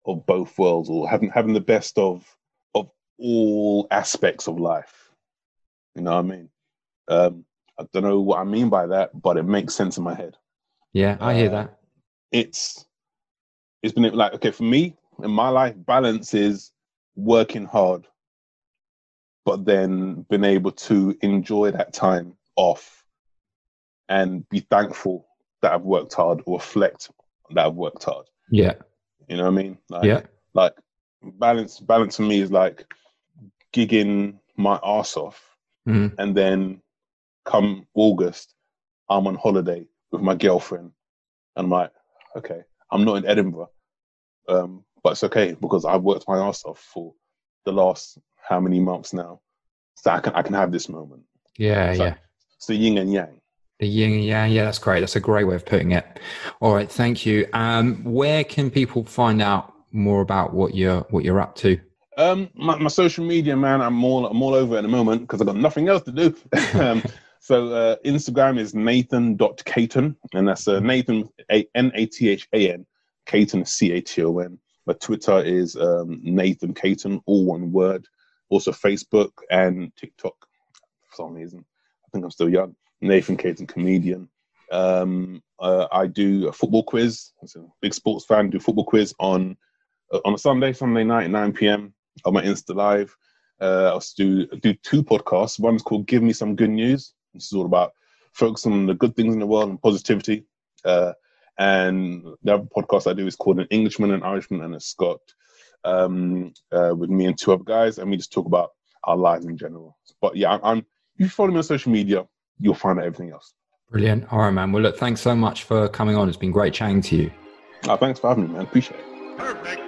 F: both worlds, or having the best of all aspects of life. You know what I mean? I don't know what I mean by that, but it makes sense in my head.
G: Yeah, I hear that.
F: It's been like, okay, for me in my life, balance is working hard, but then being able to enjoy that time off and be thankful that I've worked hard, or reflect that I've worked hard.
G: Yeah.
F: You know what I mean? Like balance for me is like gigging my arse off, and then come August, I'm on holiday with my girlfriend, and I'm like, okay, I'm not in Edinburgh, but it's okay because I've worked my arse off for the last how many months now, so I can have this moment.
G: Yeah.
F: It's the yin and yang.
G: The yin and yang. Yeah, that's great. That's a great way of putting it. All right, thank you. Where can people find out more about what you're up to?
F: My social media, man, I'm all over at the moment because I've got nothing else to do. So Instagram is nathan.caton, and that's Nathan, Nathan, Caton, Caton. My Twitter is Nathan Caton, all one word. Also Facebook and TikTok. For some reason, I think I'm still young. Nathan Caton Comedian. I do a football quiz. I'm a big sports fan. Do a football quiz on a Sunday night at 9 p.m. on my Insta Live. I also do 2 podcasts. One's called Give Me Some Good News. This is all about focusing on the good things in the world and positivity. And the other podcast I do is called An Englishman, An Irishman, and a Scot, with me and 2 other guys, and we just talk about our lives in general. But yeah, if you follow me on social media, you'll find out everything else.
G: Brilliant. All right, man. Well, look, thanks so much for coming on. It's been great chatting to you.
F: Thanks for having me, man. Appreciate it.
H: Perfect.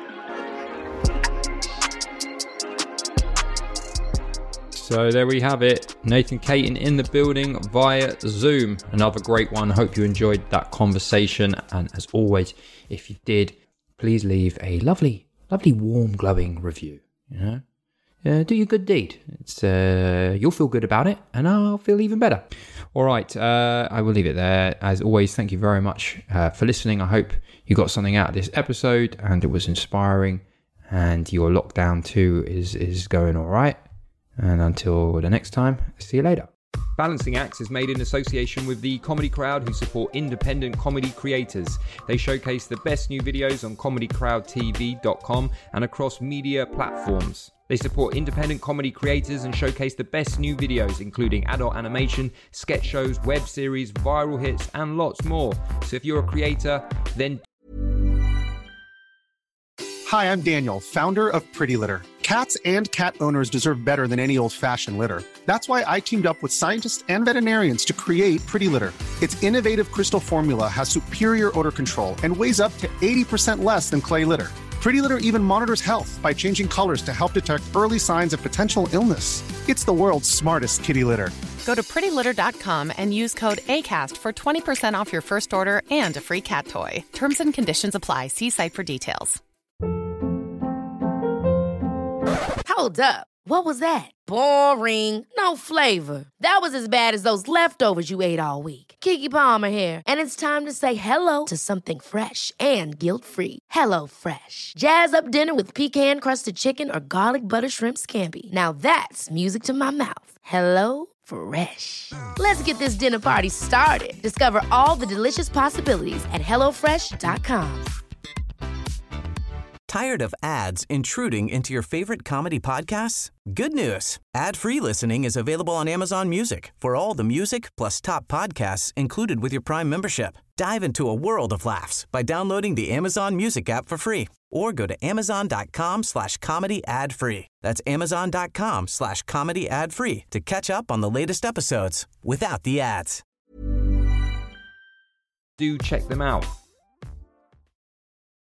G: So there we have it. Nathan Caton in the building via Zoom. Another great one. Hope you enjoyed that conversation. And as always, if you did, please leave a lovely, warm, glowing review. You know, do your good deed. It's you'll feel good about it, and I'll feel even better. All right, I will leave it there. As always, thank you very much for listening. I hope you got something out of this episode, and it was inspiring. And your lockdown too is going all right. And until the next time, see you later. Balancing Acts is made in association with the Comedy Crowd, who support independent comedy creators. They showcase the best new videos on comedycrowdtv.com and across media platforms. They support independent comedy creators and showcase the best new videos, including adult animation, sketch shows, web series, viral hits, and lots more. So if you're a creator, then...
I: Hi, I'm Daniel, founder of Pretty Litter. Cats and cat owners deserve better than any old-fashioned litter. That's why I teamed up with scientists and veterinarians to create Pretty Litter. Its innovative crystal formula has superior odor control and weighs up to 80% less than clay litter. Pretty Litter even monitors health by changing colors to help detect early signs of potential illness. It's the world's smartest kitty litter.
J: Go to prettylitter.com and use code ACAST for 20% off your first order and a free cat toy. Terms and conditions apply. See site for details.
K: Hold up. What was that? Boring. No flavor. That was as bad as those leftovers you ate all week. Keke Palmer here, and it's time to say hello to something fresh and guilt-free. Hello Fresh. Jazz up dinner with pecan-crusted chicken or garlic butter shrimp scampi. Now that's music to my mouth. Hello Fresh. Let's get this dinner party started. Discover all the delicious possibilities at HelloFresh.com.
L: Tired of ads intruding into your favorite comedy podcasts? Good news. Ad-free listening is available on Amazon Music for all the music plus top podcasts included with your Prime membership. Dive into a world of laughs by downloading the Amazon Music app for free or go to amazon.com/comedy ad-free. That's amazon.com/comedy ad-free to catch up on the latest episodes without the ads.
G: Do check them out.